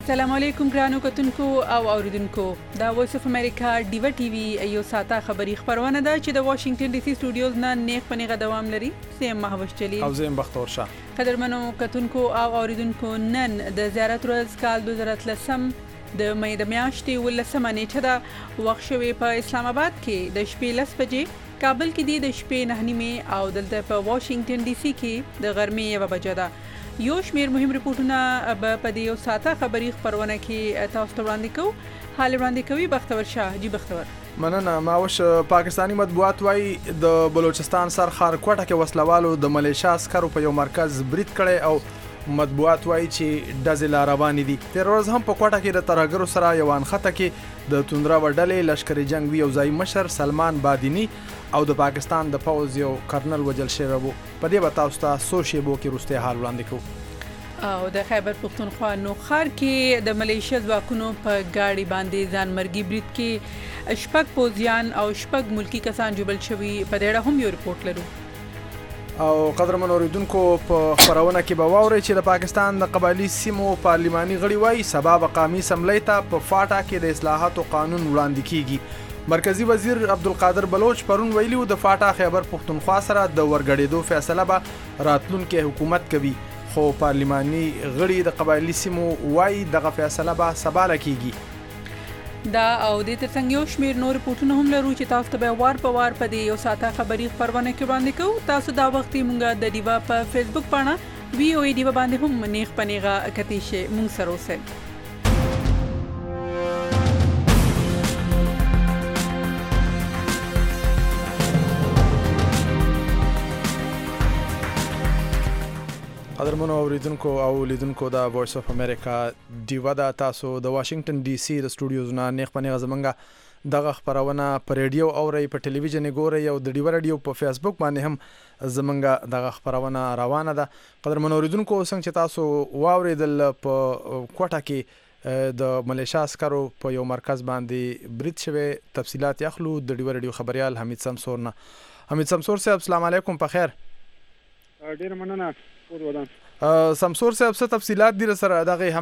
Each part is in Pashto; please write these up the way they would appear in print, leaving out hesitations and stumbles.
السلام علیکم ګرانو کتونکو او اوریدونکو دا وایس اف امریکا ډیوا ټي وي یو ساته خبری خبرونه ده چې د واشنگټن ډي سي سټوډیوز نه نیغ پنیغه دوام لري سیم محوش چلی او زم بختور شاه قدرمنو کتونکو او اوریدونکو نن د زیارت ورځ کال 2013 د مې د میاشتې ولسمه نیټه ده وخت شوی په اسلام آباد کې د شپې 10 بجې کابل کې د شپې 9:30 او دلته په واشنگټن ډي سي کې د غرمې 1 بجې ده یو شمیر مهم ریپورتونه به په دې یو ساته خبری خبرونه کې تاسو ته وړاندې کوو حال وړاندې کوي بختور شاه جی بختور مننه ماوش پاکستانی مطبوعات وايي د بلوچستان سرخار کوټه کې وسلوالو د ملیشیا عسکرو په یو مرکز برید کړي او مطبوعات وايي چې ډزې لا روانې دي تر ورځ هم په کوټه کې د ترهګرو سره یو انخته کې د توندرا وډلې لشکري جنگ وی او ځای مشر سلمان بادینی او د پاکستان د پوز یو کرنل وجل شوی وو په دې وتا تاسو سوشيبو کې روسته حال وړاندې کوو او د خیبر پختونخوا نوخار کې د ملیشیا ځواکونو په گاډي باندې ځان مرګي برید کې شپږ پوزیان او شپږ ملکی کسان جوړل شوی په دې اړه هم یو ریپورت لرو او قدرمن اوریدونکو په خبرونه کې به واوري چې د پاکستان د قبایلی سیمو پارلماني غړي وايي سبب قومي سملې ته په فاټا کې د اصلاحاتو قانون وړاندې کیږي مرکزی وزیر عبدالقادر بلوچ پرون ویلیو د فاټا خیبر پختونخوا سره د ورګړېدو فیصله به راتلونکي حکومت کوي خو پارلماني غړي د قبایلی سیمو وايي دغه فیصله به سبا کیږي دا او د ترڅنګ یو شمیر نور ریپورتونه هم لرو چې تاسو ته به وار په وار په دې یو ساته خبری خبرونه کې وړاندې کوو تاسو دا وخت مونږه د دیوا په فیسبوک باندې وی او ای دیوا باندې هم نیغ پنیغه کتی شي مونږ سره اوسئ قدرمنو اوریدونکو او لیدونکو دا وایس اف امریکا دیوا دا تاسو د واشنگټن ډي سي د سټوډیوز نه نیغ پنیغه زمونږه دغه خبرونه په ریډیو او په ټلویزیون ګوري او د دیوا ریډیو په فیسبوک باندې هم زمونږه دغه خبرونه روانه ده قدرمنو اوریدونکو څنګه چې تاسو واوریدل په کوټه کې د ملیشیا عسکرو په یو مرکز باندې برید شوی تفصيلات یخلو د دیوا ریډیو خبريال حمید سمسور نه حمید سمسور صاحب السلام علیکم په خیر ډیر مننه سمسور صاحب څه تفصيلات دي سره دغه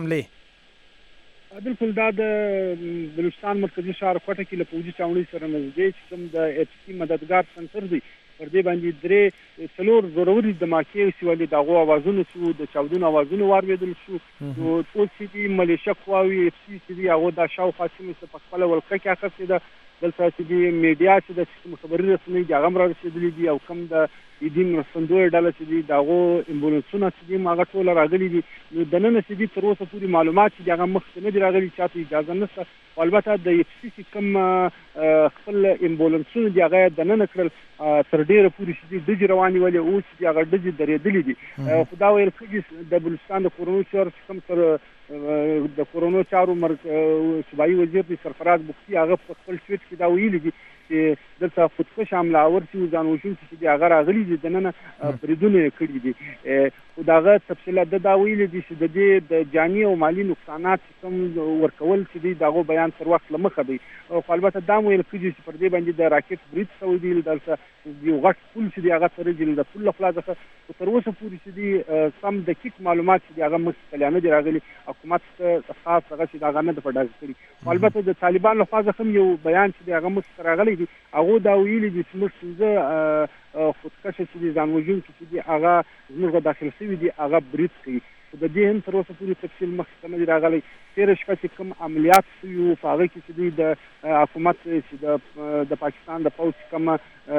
حمله بالکل دا د بلوچستان مرکزی ښار کوټه کې له پوجي چاوني سره نږدې چې کوم د ایچ سي مددگار سنټر دی پر دې باندې درې څلور ضروري دماکې سیولې دغه اوازونه شو د چاودون اوازونه واردل شو نو اوس چې ملیشیا قواوی ایچ سي چې هغه د شاوخوا سیمې په خپل ولکه کې اخته ده دلته چې میډیا چې د خبري رسنۍ د هغه مراد رسیدلې دي او کوم د دین رسندوی ډله چې دغه امبولانسونه چې هغه ټول راغلي دي نو د نن چې تر اوسه پوری معلومات چې هغه مخکې نه دي راغلي چې اجازه نشته البته د ایچ سي کوم خپل امبولانسونه دی هغه د نن کړل تر ډیره پوری چې د رواني ولې او چې هغه د درېدلې دي خدا ویل چې د بلوچستان د کورونو چور کوم تر د کورونو چارو صوبایي وزیر د سرفراز بوختي هغه خپل ټویټ کې دا ویلي دي چې دلته خودکش حمله اور چې ځان وشو چې هغه راغلي دي د نن بریدونه کړی دي خو داغه تفصیلات دا ویلي دي چې د جانی او مالی نقصانات کوم ورکول چې دغه بیان تر وخت لمخه دی خو البته دا ویل کېږي چې پر دې باندې د راکټ برید شوی دی دلته یو غټ پول چې هغه تر جل د پول خلاصه تر اوسه پورې چې سم دقیق معلومات چې هغه مستقلانه دی راغلي حکومت خاص هغه چې هغه نه د پډاګ کړی البته د طالبان له خوا هم یو بیان چې هغه مستقل راغلی دی هغه دا ویلي دي چې موږ خودکش چې ځان وژن چې هغه زموږ داخل شوی دی هغه برید کوي د دې هم تر اوسه پورې تفصیل مخکې نه راغلی تیر شپه چې کوم عملیات شوي په هغه کې چې د حکومت چې د پاکستان د پوځ کوم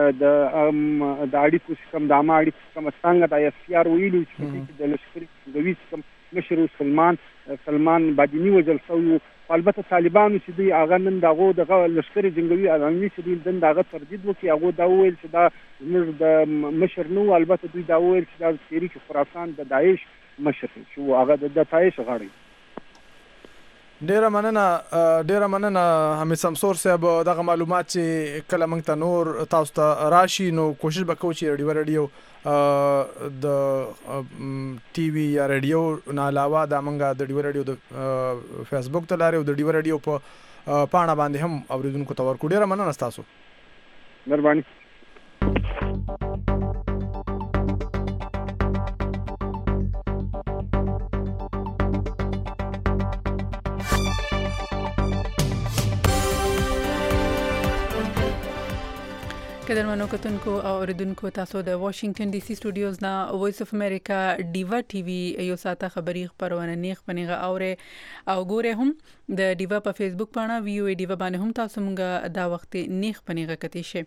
د اړیکو کوم د عامه اړیکو کوم څنګه د اس پی آر ویلي چې د لشکري ګوي کوم مشر سلمان بادینی وجل شوی البته طالبانو چې دی هغه نن دغه لشکري جنگوي اعلانوي چې دی دغه تردید وکي هغه دا ویل چې دا زموږ د مشر نو البته دوی دا ویل چې دا تحریک خراسان د داعش مشر شو هغه د داعش غړي ډیره مننه حمید سمسور صاحب دغه معلومات چې کله موږ ته نور تاسو ته راشي نو کوشش وکړو چې ریډیو د ټي وي یا ریډیو نه علاوه د موږ د ریډیو د فیسبوک ته لاري او د ریډیو په پاڼه باندې هم اوریدونکو ته ورکو ډیره مننه تاسو مهرباني قدرمنو کتونکو او اوریدونکو تاسو د واشنگټن ډي سي سټوډیوز نا وایس اف امریکا ډیوا ټي وي یو ساته خبري خبرونه نیخ پنیغه اوره او ګوره هم د ډیوا په فیسبوک باندې ویو ډیوا باندې هم تاسو مونږه دا وخت نیخ پنیغه کتی شي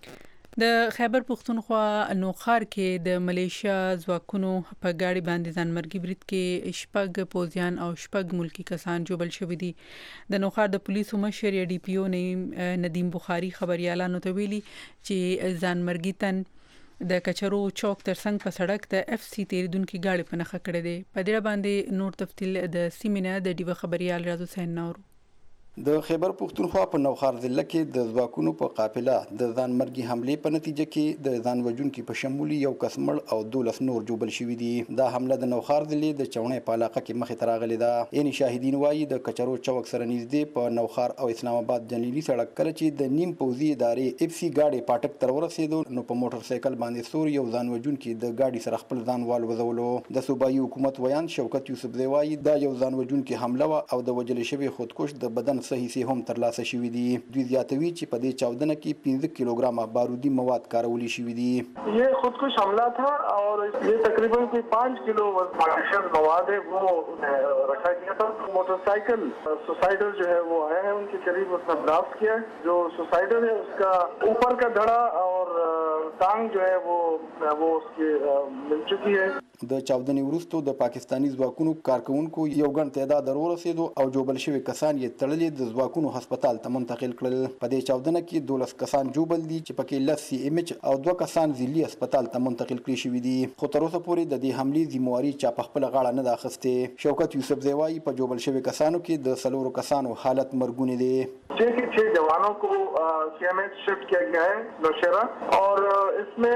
د خیبر پختونخوا نوخار کې د ملیشیا ځواکونو په گاډي باندې ځانمرګي برید کې شپږ پوزیان او شپږ ملکی کسان جوړل شوې دي د نوخار د پولیسو مشر ډي پی او ندیم بخاری خبريالانو ته ویلي چې ځانمرګي تن د کچرو چوک ترڅنګ په سړک د اف سی تیریدونکو گاډي په نخښه کړې دي په دې باندې نور تفصیل د سیمینار د ډیو خبريال راز حسین نور د خیبر پختونخوا په نوخار ضلع کې د ځواکونو په قافله د ځانمرګي حمله په نتیجه کې د ځان وژونکو په شمول یو کس مړ او 12 نور جوړل شوی دي دا حمله د نوخار ضلع د چونې په علاقه کې مخې ته راغلې ده یعنی شاهدین وایي د کچرو چوک سره نږدې په نوخار او اسلام آباد جنیلی سړک کله چې د نیم پوزي ادارې اف سی گاډي پاټک تر ورسېدو نو په موټر سایکل باندې سور یو ځان وژونکو د گاډي سره خپل ځان والوځولو د صوبایي حکومت ویان شوکت یوسف زوی دا یو ځان وژونکو حمله او د وجل شوی خودکش د بدن صحیح سي هم تر لاسه شوی دي دوی زیاتوي چې په دې چاودنه کې 15 کیلوګرام بارودي مواد کارولې شوی دي ये खुदकुश हमला था और ये तकरीबन कोई 5 किलो मार्शल मवाद है वो रखा गया था मोटरसाइकिल सुसाइडर जो है वो आए हैं उनके करीब उसने ब्लास्ट किया जो सुसाइडर है उसका ऊपर का धड़ा और टांग जो है वो उसकी मिल चुकी है د چاودنې وروسته د پاکستانی ځواکونو کارکونکو یو ګڼ تعداد ورسېدو او جوبل شوی کسان یې تړلې د ځواکونو هسپتال ته منتقل کړل په دې چاودنه کې 12 کسان جوبل دي چې پکې لس سی ام ایچ او 2 کسان ځلي هسپتال ته منتقل کړي شوی دي خو تر اوسه پورې د دې حملې ذمہواری چا په خپل غاړه نه ده اخیسته شوکت یوسف زوی په جوبل شوی کسانو کې د سلورو کسانو حالت مرګونی دي 6 जवानों को सीएमएच शिफ्ट किया गया है नौशेरा और इसमें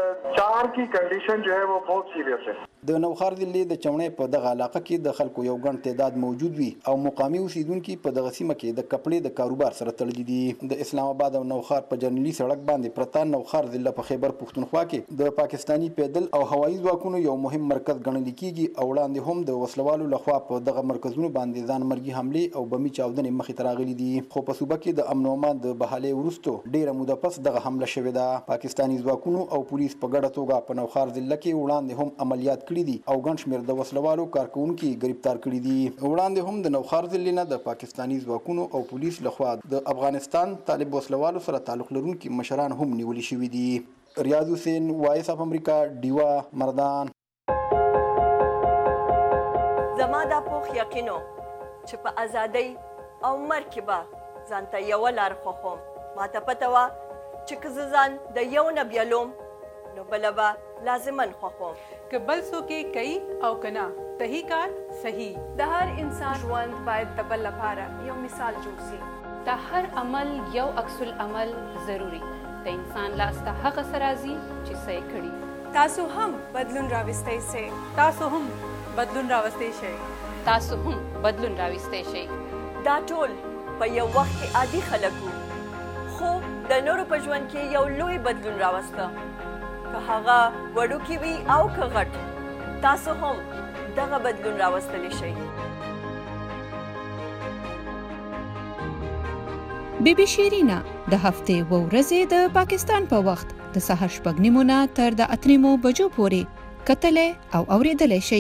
4 की कंडीशन जो है वो बहुत सीरियस है د نوخار ضلع د چونې په دغه علاقه کې د خلکو یو ګڼ تعداد موجود وي او مقامي اوسیدونکو په دغه سیمه کې د کپړې د کاروبار سره تړلي دي د اسلام آباد او نوخار په جنرالي سړک باندې پرتا نوخار ضلع په خیبر پختونخوا کې د پاکستانی پیدل او هوایي ځواکونو یو مهم مرکز ګڼل کیږي او وړاندې هم د وسلوالو لخوا په دغه مرکزونو باندې ځانمرګي حمله او بمي چاودنې مخې ته راغلي دي خو په صوبه کې د امن او امان د بحالې وروسته ډیره موده پس دغه حمله شوې ده پاکستانی ځواکونو او پولیس په ګډه توګه په نوخار ضلع کې وړاندې هم عملیات کړي دي او ګڼ شمېر د وسلوالو کارکونکو گرفتار کړي دي وړاندې هم د نوخار ضلع نه د پاکستانی ځواکونو او پولیس لخوا د افغانستان طالب وسلوالو سره تعلق لرونکي مشران هم نیول شوي دي ریاض حسین وایس اف امریکا ډیوا مردان زما دا پوخ یقینو چې په ازادۍ او مرګ به ځانته یو لار خوښوم ماته پته وه چې که زه ځان د یو نه بیلوم نو بله به لازمن خوښوم که بل څوک کوي او کنا صحیح کار صحیح د هر انسان ژوند باید د بل لپاره یو مثال جوړ شي د هر عمل یو عکس العمل ضروری د انسان لاس ته هغه سرازي چې صحیح کړي تاسو هم بدلون راوستئ شئ تاسو هم بدلون راوستئ شئ تاسو هم بدلون راوستئ شئ دا ټول په یو وخت کې عادي خلک وو خو د نورو په ژوند کې یو لوی بدلون راوسته که هغه وړوکی وي او که غټ تاسو هم دغه بدلون راوستلی شئ بیبي شیرینا د هفتې و ورځې د پاکستان په وخت د سهار 8:30 نه تر د 8:00 بجو پورې کتلې او اوریدلې شئ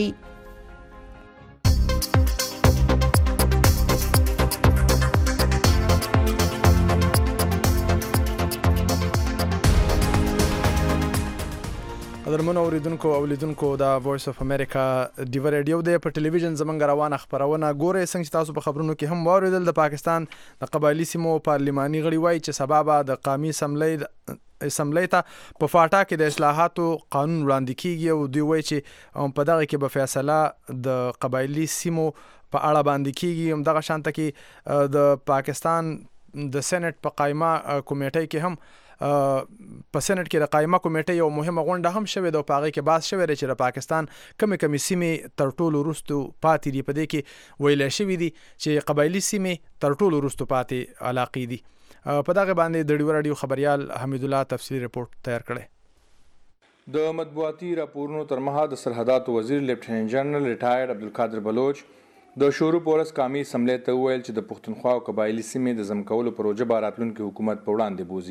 قدرمنو اوریدونکو او لیدونکو دا وایس اف امریکا ډیو ریډیو د په ټلویزیون زمونږ روانه خبرونه ګوري څنګه تاسو په خبرونو کې هم واوریدل د پاکستان د قبایلی سیمو پارلماني غړي وایي چې سبب د قومي اسمبلی ته په فاټا کې د اصلاحاتو قانون وړاندې کیږي او دوی وایي چې په دغه کې به فیصله د قبایلی سیمو په اړه باندې کیږي هم دغه شانته کې د پاکستان د سېنات په قائمه کمیټې کې هم په سېنات کې د قائمه کمیټې یو مهمه غونډه هم شوې ده او په هغه کې بحث شوی دی چې د پاکستان کمی سیمې تر ټولو وروسته پاتې دي په دې کې ویل شوی دي چې قبایلی سیمې تر ټولو وروسته پاتې علاقې دي په دغه باندې د ډیو رادیو خبريال حمید الله تفصیلی رپورت تیار کړی د مطبوعاتي راپورونو تر مها د سرحداتو وزیر لیفټیننټ جنرال ریټایرډ عبدالقادر بلوچ د شروع پورس قومي اسمبلی ته ویل چې د پښتونخوا او قبایلی سیمې د زمکولو پروژه به راتلونکي حکومت په وړاندې بوزي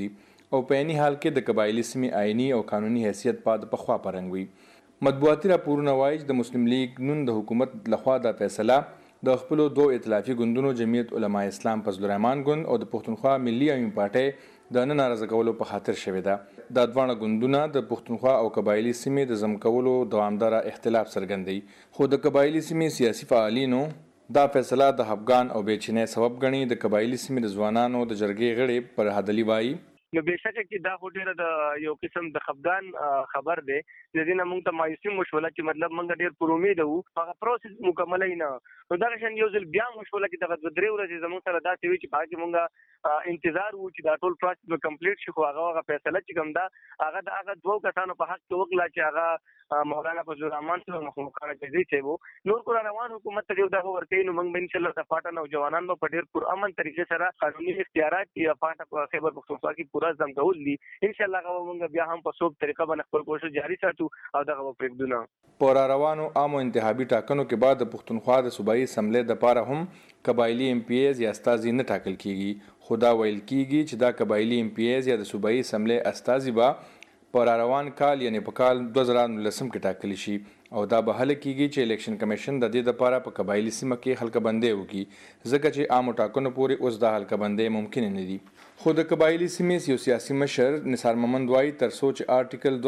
او په عیني حال کې د قبایلی سیمې آئینی او قانوني حیثیت پاد په خوا پرنګ وي. مطبوعاتي راپورونه وایي چې د مسلم لیگ نن د حکومت لخوا د فیصله د خپل دوه ائتلافي ګوندونو جمعیت علما اسلام فضل الرحمن ګوند او د پښتونخوا ملي عوامي پارټۍ د نه نارضه کولو په خاطر شوې ده. دا دواړه ګوندونه د پښتونخوا او قبایلی سیمې د زم کولو دوامدار اختلاف څرګندوي، خو د قبایلی سیمې سیاسي فعالینو دا فیصله د خفګان او بېچینۍ سبب ګڼي. د قبایلی سیمې د ځوانانو د جرګې غړي پر هدلي وایي نو بهشکه چې دا خو ډیره د یو قسم د خفګان خبر دی، د دې نه موږ ته مایوسي مشوله چې مطلب موږ ډیر پر امید وو هغه پروسس مکمل نه نو دا شان یو ځل بیا مشوله چې دغه درې ورځې زموږ سره دا وی چې باقي موږ انتظار وو چې دا ټول پروسس به کمپلیټ شي، خو هغه فیصله چې کوم دا هغه دوه کسانو په حق کې وکړه چې هغه مولانا فضل الرحمن سره مخالفت کوي چې وو نور کو روان حکومت ته دا ورته نو موږ ان شاء الله د فاټا نوجوانان په ډیر پر امن طریقې سره قانوني اختیارات یا فاټا په خیبر پختونخوا کې پورا زمګول دي. ان شاء الله موږ بیا هم په صوب طریقه باندې خپل کوشش جاری ساتو او دغه پرېږدو. پر روانو عامو انتخابي ټاکنو کې بعد د پښتونخوا د صوبایي اسمبلی د پاره هم قبایلی ام پی ایز یا استازي نه ټاکل کیږي، خو دا ویل کیږي چې دا قبایلی ام پی ایز یا د صوبایي اسمبلی استازي به پر روان کال یعنی په کال 2019 کې ټاکل شي او دا به هله کیږي چې الیکشن کمیشن د دې لپاره په قبایلی سیمه کې حلقه بندي وکړي، ځکه چې عام ټاکنو پورې اوس د حلقه بندي ممکن نه دي. خو د قبایلی سیمې یو سیاسي مشر نثار محمد وایي تر څو چې آرټیکل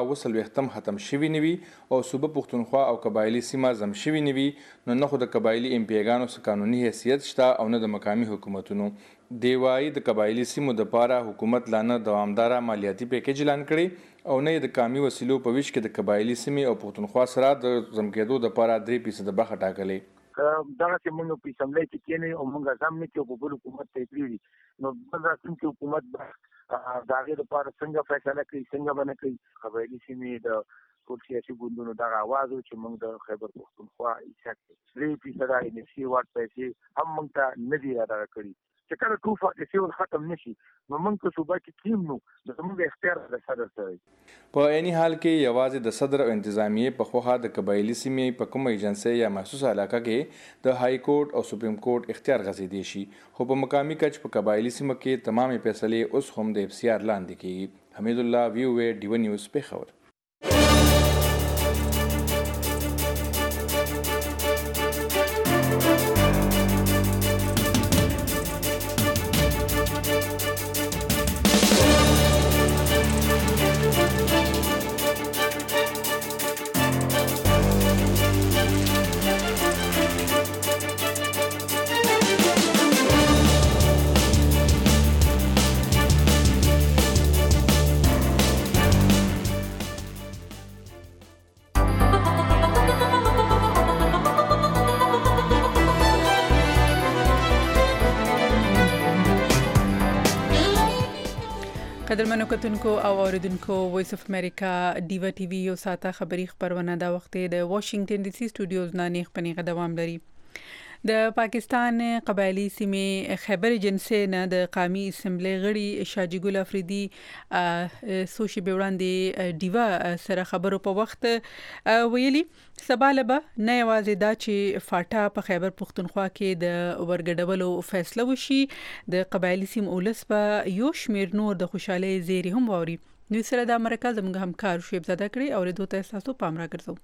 240 ختم شوی نه وي او صوبه پښتونخوا او قبایلی سیمه زم شوی نه وي نو نه خو د قبایلی ام پی ګانو څخه قانوني حیثیت شته او نه د مقامی حکومتونو. دی وایي د قبایلی سیمو د پاره حکومت لانه دوامدار مالیاتي پیکیج اعلان کړي او نه د کامي وسیلو په ویش کې د قبایلی سیمې او پښتونخوا سره د زم کېدو د پاره 3% برخه ټاکلې. دا چې موږ په سملای کې کېنه او موږ ځم نه کې په بل حکومت ته پیری نو بل راتلونکي حکومت دا غیر لپاره څنګه فیصله کوي څنګه باندې کوي. قبایلی سیمې د ټول سیاسي ګوندونو دا आवाज او چې موږ د خیبر پښتونخوا ایسه 3% انسی واټ پیسې هم موږ ته نه دی ادا کړی چې کله ټوفه د سیول ختم نشي نو موږ په صوبه کې کیم نو د موږ اختیار د صدر سره. په عیني حال کې یوازې د صدر او انتظامیه په خوخه د قبایلی سیمې په کومه ایجنسي یا محسوسه علاقه کې د های کورټ او سپریم کورټ اختیار غځېدي شي، خو په مقامی کچ په قبایلی سیمه کې تمامي فیصلې اوس هم د اف سی آر لاندې کیږي. حمید الله وی او ډیو نیوز پیښور. قدرمنو کتونکو او اوریدونکو وایس اف امریکا ډیوا ټي وی یو ساته خبری خبرونه دا وخت د واشنگټن ډي سي سټوډیوز نه نیغ پنیغه دوام لري. د پاکستان قبایلی سیمې خیبر ایجنسی نه د قومي اسمبلی غړي شاجي ګل افریدي سوشي بیوړاندې ډیوا سره خبرو په وخت ویلي سبالبه نه یوازې دا چې فاټا په خیبر پښتونخوا کې د ورګډولو فیصله وشي د قبایلی سیمې اولس په یو شمیر نور د خوشاله زیری هم ووري. نو سره د امریکا زموږ همکار شیب زده کړی او د دوه تاسو پام راګرځو.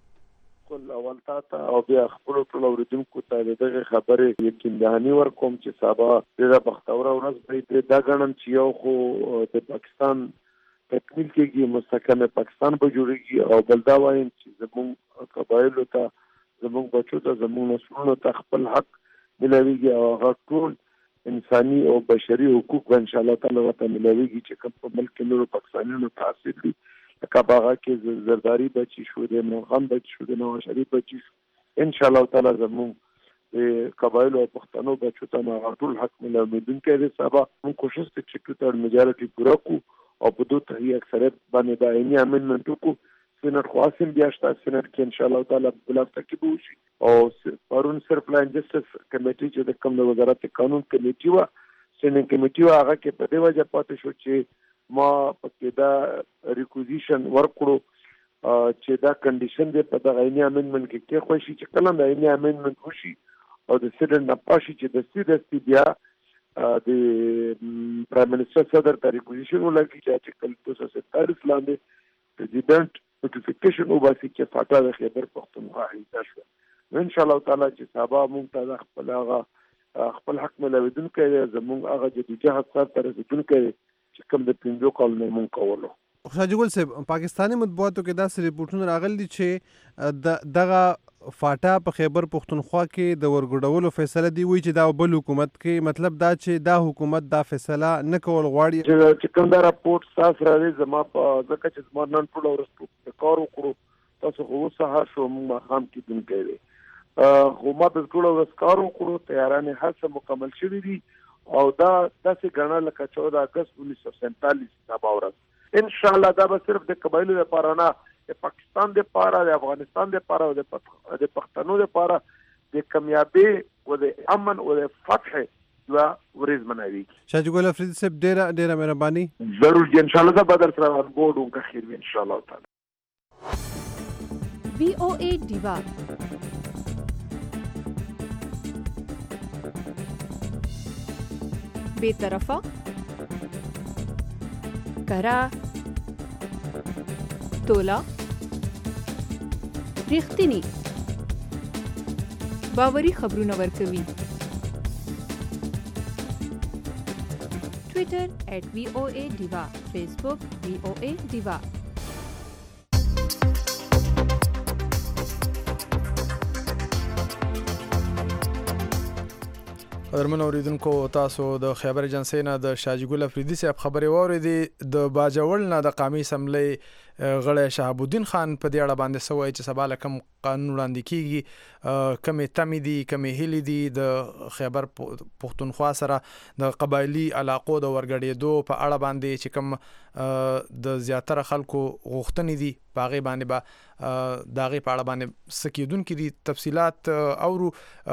کول اول تا او بیا خپل ټول اوریدونکو ته دغه خبرې یقین دهانی ورکوم چې سبا د بختور ورځ به دا غنم چې یو خو د پاکستان تکمیل کېږي مستقله پاکستان به جوړیږي او بلدا وایم چې زموږ قبایلو ته زموږ بچو ته زموږ مسؤلینو ته خپل حق ملويږي او هغه ټول انساني او بشري حقوق ان شاء الله تعالی وته ملويږي چې کوم په ملک نورو پاکستانیانو تاثیر دي کباغه کې زرداری بچی شو د مرغان بچی شو د نواز شریف بچی ان شاء الله تعالی زموږ قبایل او پښتنو بچو ته ټول حق ملومدون کې سبا موږ کوشش وکړو چې میجارټي پورا کو او په دوه ته اکثریت باندې دایمي امندمنت کو سینټ خاصم بیا شته سینټ کې ان شاء الله تعالی بلاب تکي وشي او پرون صرف لاین جسټس کمیټي چې د کوم د وزارت قانون کمیټي وا سینټ کمیټي وا هغه کې په دې وجه پاتې شو چې ما پکې دا ریکوزیشن ورکړو چې دا کنډیشن دی په دغه عیني امندمنت کې خوشي چې کله د عیني امندمنت وشي او د سیډن نه پاشي چې د سیډستي بیا د پرایم منسٹر صدر ته ریکوزیشن ولګي چې کل 247 لاندې پریزیدنت نوټیفیکیشن وباسي چې فاټا د خیبر پختونخوا حصہ شو. ان شاء الله تعالی چې سبا مونږ ته خپل حق ملویدونکو زموږ هغه جدوجهد سره تر رسیدونکو چې کوم د 5 کالونو مونږ کولو. شاجي ګل صاحب پاکستاني مطبوعاتو کې داسې ریپورټونه راغلي دي چې دغه فاټا په خیبر پختونخوا کې د ورګډولو فیصله دی وی چې دا بل حکومت کې مطلب دا چې دا حکومت دا فیصله نه کول غواړي چې کوم دا راپورټ تاسو راځي زما په ځکه چې زما نن ټول ورځ کار وکړو تاسو خو سهار شو موږ هم کې دن کوي خو ما په ټول ورځ کار وکړو تیارانه هڅه مکمل شوې دي او دا داسې ګڼل لکه 14 اگست 1947 سبا ورځ ان شاء الله دا به صرف د قبایلو لپاره نه د پاکستان لپاره د افغانستان لپاره او د پښتنو لپاره د کامیابی او د امن او د فتح یو ورځ منوي. شاجي ګل افریدي صاحب ډیره مهرباني. ضرور ان شاء الله دا بدر سره ورغوډ او خیر ان شاء الله تعالی. VOA دیوا بے طرفه کرا تولا ریښتینی باوري خبرونه ورکوي. ټویټر @VOA Diva، فیسبوک VOA Diva. قدرمن اوریدونکو تاسو د خیبر ایجنسی نه د شاجي ګل افریدي صاحب خبرې واورېدې. د باجوړ نه د قومي اسمبلی غړی شهاب الدین خان په دې اړه باندې سوی چې سبا له کوم قانون وړاندې کیږي کمې تمې دي کمې هیلې دي د خیبر پختونخوا سره د قبایلی علاقو د ورګډېدو په اړه باندې چې کوم د زیاتره خلکو غوښتنې دي په هغې باندې به د هغې په اړه باندې څه کېدونکي دي تفصیلات اورو.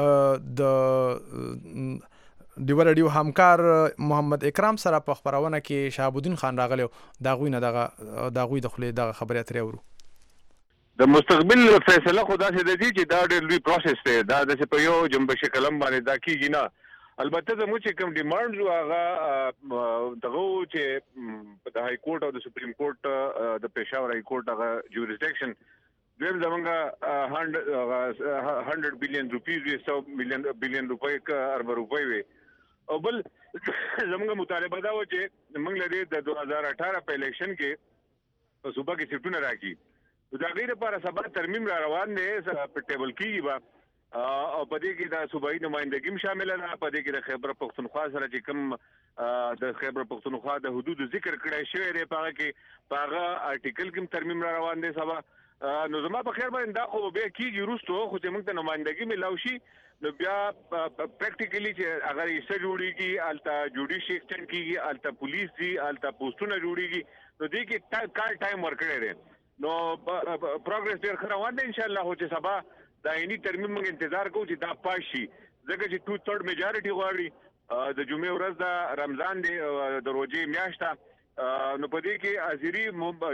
د ډیوه رادیو همکار محمد اکرام سره په خبرونه کې شهاب الدین خان راغلی دا غوی د خپلې دغه خبرې اترې اورو. د مستقبل فیصله خو داسې دی چې دا ډېر لوی پروسس دی دا داسې په یو جنبه شکلم باندې دا کېږي نه. البته زموږ چې کوم ډیمانډز هغه دغه چې د های کورټ او د سپریم کورټ د پېښور های کورټ هغه جوریسډکشن دویم زمونږ 100 بلین روپیز 100 بلین روپۍ ارب روپۍ وي او بل زمونږ مطالبه دا و چې موږ لري د 2018 په الیکشن کې په صوبه کې سیټونه راکړي دا غیر لپاره سبا ترمیم را روان دی په ټیبل کې به او په دې کې د صوبایي نمائندګي شامل ده په دې کې د خیبر پختونخوا سره چې کوم د خیبر پختونخوا د حدود ذکر کړی شوی دی په هغه کې په هغه آرټیکل کې ترمیم را روان دی سبا نو زما په خیر باندې دا خو بیا کېږي وروستو خو چې موږ ته نمائندګي میلاو شي نو بیا پریکټیکلی چې اگر ایسه جوړیږي هلته جوډیشي ایکسټینډ کېږي هلته پولیس دي هلته پوسټونه جوړیږي نو دې کې کار ټایم ورکړی دی نو پروګرس ډېر ښه روان دی انشاءالله خو چې سبا د عیني ترمیم موږ انتظار کوو چې دا پاس شي ځکه چې 2/3 میجارټي غواړي د جمعې ورځ د رمضان دی د روژې میاشت ده نو په دې کې حاضري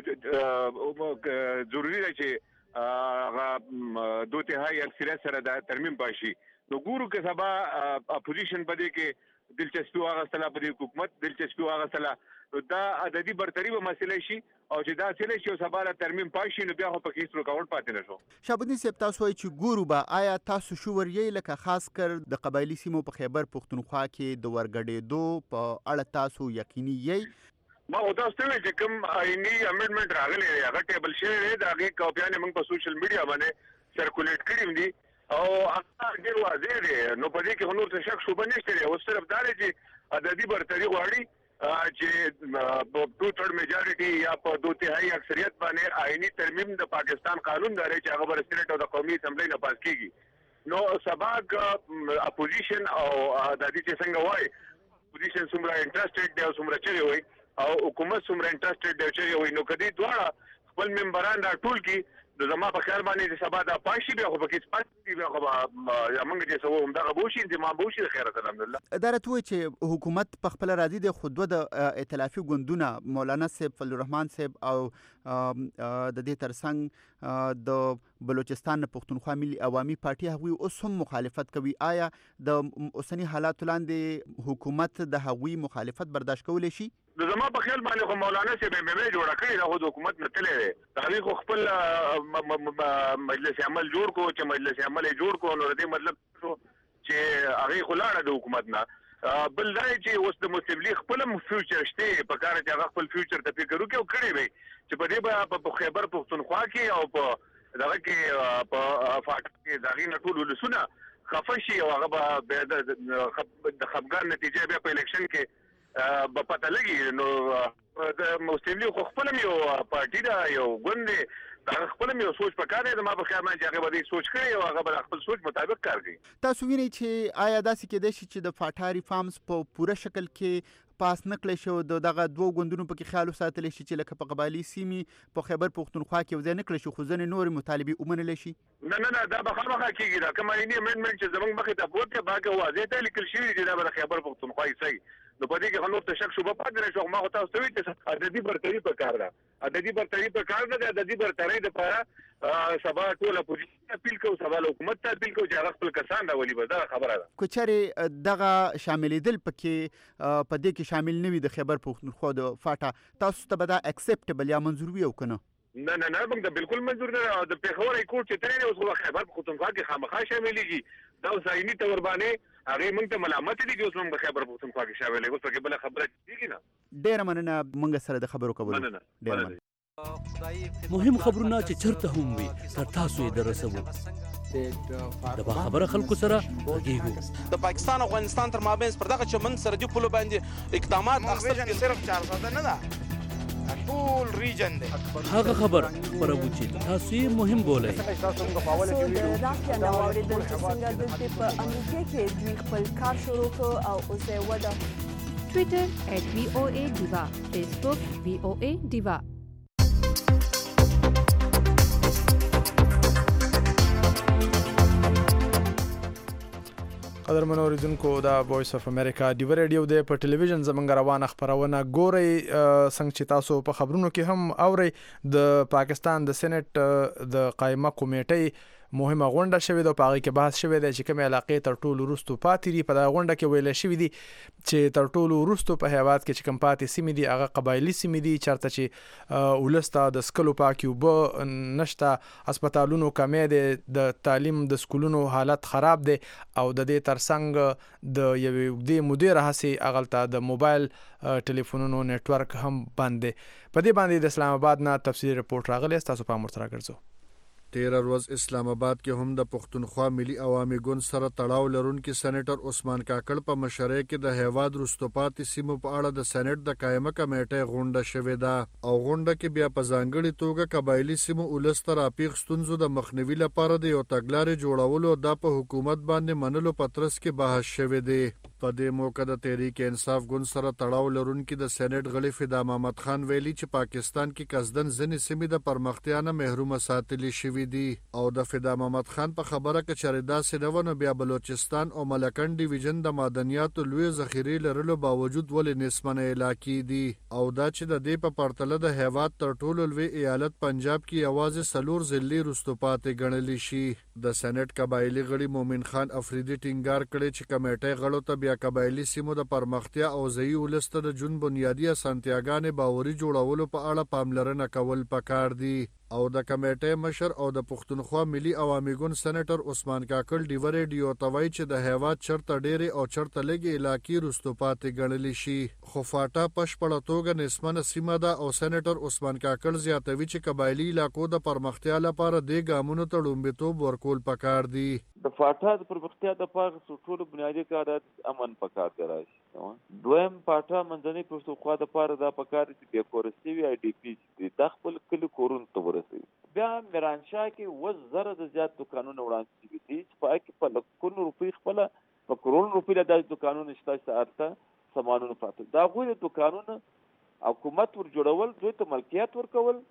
ضروري ده چې هغه 2/3 اکثریت سره د ترمیم پاشي نو ګورو که سبا اپوزیشن په دې کې دلچسپي واغستله په دې حکومت دلچسپي واغستله نو دا عددي برتري به مسئله شي او چې دا مسئله شي او سبا له ترمیم پاشي نو بیا خو په هیڅ رکاوټ پاتې نه شو. شهاب الدین صاحب تاسو وایي چې ګورو به آیا تاسو شعور یې لکه خاص کر د قبایلي سیمو په خیبر پختونخوا کې د ورګډېدو په اړه تاسو یقیني یې؟ ما او تاسو ته چې کوم آئینی امندمنت راغلی دی هغه ټیبل شوی دی د هغې کاپیانې موږ په سوشل میډیا باندې سرکولیټ کړي دي او هغه ډېر واضح دی نو په دې کې خو نور څه شک شوبه نشته دی اوس صرف دا دی چې عددي برتري غواړي چې په 2/3 میجارټي یا په 2/3 اکثریت باندې آئینی ترمیم د پاکستان قانون دی چې هغه بر سینټ او د قومي اسمبلی نه پاس کیږي نو سبا اپوزیشن او د دې چې څنګه وایي اپوزیشن څومره انټرسټډ دی او څومره چغې وایي او حکومت څومره انټرسټډ دی چې وایي نو کدي دواړه خپل ممبران را ټول کی د زما په خیال باندې چې سبا دا پاشي بیا خو پکې پاتې بیا خو موږ چې سو هم دغه بوشي انتمام بوشي د خیرات الحمدلله. دا راته وایي چې حکومت په خپل راضي دی خو دوه د ائتلافي ګوندونه مولانا صاحب فضل الرحمن صاحب او د دې ترڅنګ د بلوچستان پښتونخوا ملي عوامي پارټي هغوی اوس هم مخالفت کوي. آیا د اوسني حالاتو لاندې حکومت د هغوی مخالفت برداشت کولی شي؟ د زما په خیال باندې خو مولانا صاحب مې جوړه کړې دا خو د حکومت نه تللی دی. هغوی خو خپل مجلس عمل جوړ کو چې مجلس عمل یې جوړ کو نو د دې مطلب شو چې هغوی خو لاړه د حکومت نه. بل دا چې اوس د مسلم لیگ خپل فیوچر شته په کار چې هغه خپل فیوچر ته فکر وکړي او کړی وي چې په دې به په خیبر پښتونخوا کې او په دغه کې په فاټک کې دغه نه ټول ولسونه خفه شي او هغه به د خپګان نتیجه بیا په الیکشن کې به پته لګي. نو د مسلم لیگ خو خپل یو پارټي دا یو ګوند دی دا خپل یو سوچ پکار دی. زما په خیال باندې هغه به دې سوچ کوي او هغه به خپل سوچ مطابق کار کوي. تاسو وینئ چې آیا داسې کېدای شي چې د فاټا ریفارمز په پوره شکل کې پاس نه کړی شو دغه دوه ګوندونو پکې خیال وساتلی شي چې لکه په قبایلي سیمې په خیبر پښتونخوا کې یو ځای نه کړی شي خو ځینې نورې مطالبې ومنلی شي؟ نه دا به خامخا کېږي. دا کوم آئیني امندمنټ چې زموږ مخې ته پروت دی باقي واضح ته لیکل شوي چې دا به د خیبر پښتونخوا حصه وي. نو په دې کې نور ته شک شبهه پاتې نه شو. ما خو تاسو ته ویل چې عددي برتري پکار ده. عددي برتري پکار ده. د عددي برترۍ دپاره سبا ټول اپوزیشن اپیل کوو سبا حکومت ته اپیل کوو چې هغه خپل کسان راولي. بس دا خبره ده. که چېرې دغه شاملېدل پکې په دې کې شامل نه وي د خیبر پښتونخوا د فاټا تاسو ته به دا اکسپټبل یا منظور وي او که نه؟ نه موږ ته بالکل منظور نه. د پېښور هایکورټ چې تللی دی اوس خو خیبر پښتونخوا کې خامخا شاملېږي. دا اوس آئیني طور باندې هغې موږ ته ملامت دي چې اوس موږ خیبر پښتونخوا کې شامل دی. اوس پکې بله خبره کېږي نه. ډېره مننه موږ سره د خبرو کولو. ډېره مننه. مهم خبرونه چې چرته هم وي تر تاسو یې درسوو. د باخبره خلکو سره غږیږو. د پاکستان او افغانستان تر مابین پر دغه چمن سرحدي پولو باندې اقدامات اخیستل صرف 400 نه ده ټول ریجن دی. هغه خبر خبرو چې تاسو یې مهم بولئ. د راکیا نو اوریدل چې څنګه د په امریکا کې دوی خپل کار شروع کړ او اوس یې وده. ټویټر @VOA Diva، فیسبوک VOA Diva. قدرمنو اوریدونکو دا وایس اف امریکا ډیو ریډیو دی په ټلویزیون زمونږ روانه خبرونه ګورئ. څنګه چې تاسو په خبرونو کې هم اورئ د پاکستان د سېنات د قائمه کمیټې مهمه غونډه شوې ده. په هغې کې بحث شوی دی چې کومې علاقې تر ټولو وروستو پاتې دي. په دغه غونډه کې ویلی شوي دي چې تر ټولو وروستو په هیواد کې چې کوم پاتې سیمې دي هغه قبایلي سیمې دي چېرته چې ولس ته د څښلو پاکې اوبه نشته، هسپتالونو کمی دی، د تعلیم د سکولونو حالت خراب دی او د دې ترڅنګ د یوې اوږدې مودې راهیسې هغلته د موبایل ټلیفونونو نیټورک هم بند دی. په دې باندې د اسلام آباد نه تفصیلي رپورټ راغلی. تاسو پام ورته راګرځو. تیره ورځ اسلام آباد کې هم د پښتونخوا ملي عوامي ګوند سره تړاو لرونکي سېنیټر عثمان کاکړ په مشرۍ کې د هیواد وروسته پاتې سیمو په اړه د سېنیټ د قائمه کمیټې غونډه شوې ده او غونډه کې بیا په ځانګړې توګه قبایلي سیمو ولس ته راپېښ ستونزو د مخنیوي لپاره د یو تګلارې جوړولو دا په حکومت باندې منلو په ترڅ کې بحث شوی دی. په دې موقع د تحریک انصاف ګوند سره تړاو لرونکي د سېنیټ غړي فدا محمد خان ویلي چې پاکستان کې قصدن ځینې سیمې د پرمختیا نه محرومه ساتلې شوي دي او د فدا محمد خان په خبره کې چېرې داسې نه وه نو بیا بلوچستان او ملکنډ ډیویژن د معدنیاتو لویې ذخیرې لرلو باوجود ولې نسبنه علاقې دي او دا چې د دې په پرتله د هیواد تر ټولو لوی ایالت پنجاب کې یوازې 4 ضلعې وروسته پاتې ګڼلی شي. د سېنیټ قبایلي غړي مومن خان افریدي ټینګار کړی چې کمیټې غړو ته بیا قبایلي سیمو د پرمختیا او ځایي ولس ته د ژوند بنیادي اسانتیاګانې باوري جوړولو په اړه پاملرنه کول پکار دي او د کمیټې مشر او د پښتونخوا ملي عوامي ګوند سېنیټر عثمان کاکړ ډیو ریډیو ته وایي چې د هیواد چرته ډېرې او چرته لږې علاقې وروسته پاتې ګڼلی شي خو فاټا بشپړه توګه نسبنه سیمه ده او سېنیټر عثمان کاکړ زیاتوي چې قبایلي علاقو د پرمختیا لپاره دې ګامونو ته لومړیتوب ورکول پکار دي. د فاټا د پرمختیا دپاره ټولو بنیادي کارات امن پکار دی راشي. دویم فاټا منځنۍ پښتونخوا دپاره دا پکار دی چې بېکورستي وي IDP دا خپل کلي کورونو ته ورسوي. بیا میرانشاه کې 10,000 د زیات دکانونه وړاندې شوي دي چې په هغې کې په لکونو روپۍ خپله په کروڑو روپۍ له داسې دکانونه شته چې هلته سامانونه پراته د هغوی د دکانونه حکومت ور جوړول دوی ته ملکیت ورکول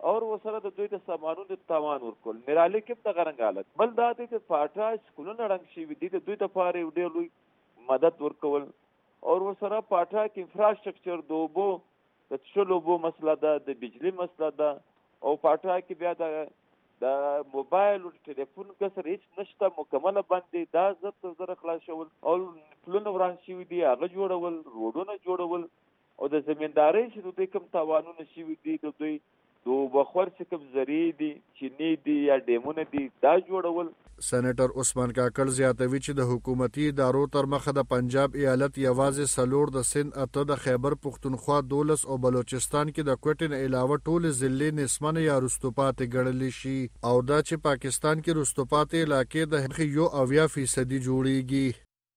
او ورسره د دوی د سامانونو تاوان ورکول میراله کې د غرنګ حالت بل دا دی چې پاټا سکولونه رنګ شي دي د دوی لپاره یو ډېر لوی مدد ورکول او ورسره پاټا کې انفراستراکچر د اوبو د څښلو اوبو مسله ده د بجلی مسله ده او پاټا کې بیا د موبایل او ټلیفون کسر هیڅ نشته مکمله باندې دا زر خلاص شول او پلونه وران شوي دي هغه جوړول روډونه جوړول او د زمیندارۍ چې دوی کوم تاوانونه شوي دي د دوی د بخور چې کوم ذریعې دي چینی دي یا ډیمونه دي دا جوړول. سېنیټر عثمان کاکړ زیاتوي چې د حکومتي ادارو تر مخه د پنجاب ایالت یوازې 4 د سند 8 د خیبر پښتونخوا 12 او بلوچستان کې د کوټ نه علاوه ټول ضلع نسمنه یا رستوپات ګڼل شي او دا چې پاکستان کې رستوپات علاقې د 90% جوړیږي.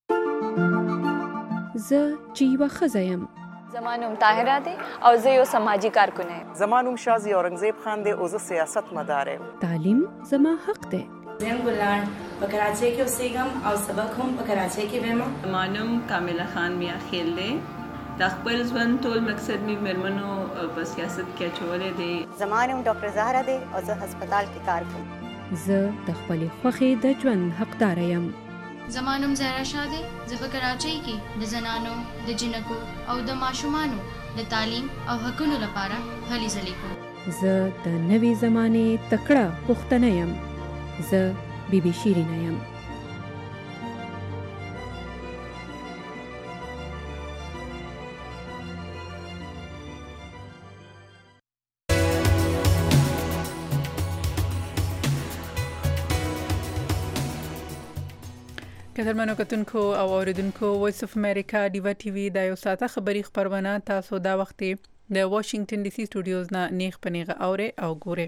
زه چې یوه ښځه یم. زمانوم طاهره دی او زه یو سماجی کارکن یم. زمانوم شازی اورنګزیب خان دی او زه سیاست مدار یم. تعلیم زما حق دی. زم ګلان په کراچۍ کې اوسېږم او سبق هم په کراچۍ کې وایم. زمانوم کامله خان میا خیل دی. د خپل ژوند ټول مقصد می مرمنو په سیاست کې اچولې دی. زمانوم ډاکټر زهرا دی او زه هسپتال کې کار کوم. زه د خپل خوښې د ژوند حقدار یم. زمانوم زهرا شاه دی. زه په کراچۍ کې د زنانو د جنکو او د ماشومانو د تعلیم او حقونو لپاره هلې ځلې کوم. زه د نوې زمانې تکړه پښتنه یم. زه بیبي شیرینه یم. قدرمنو کتونکو او اوریدونکو وایس اف امریکا ډیوا ټي وي د یو ساعته خبری خبرونه تاسو دا وخت د واشنگټن ډي سي سټوډیوز نه نیغ پنیغه اوري او ګوره.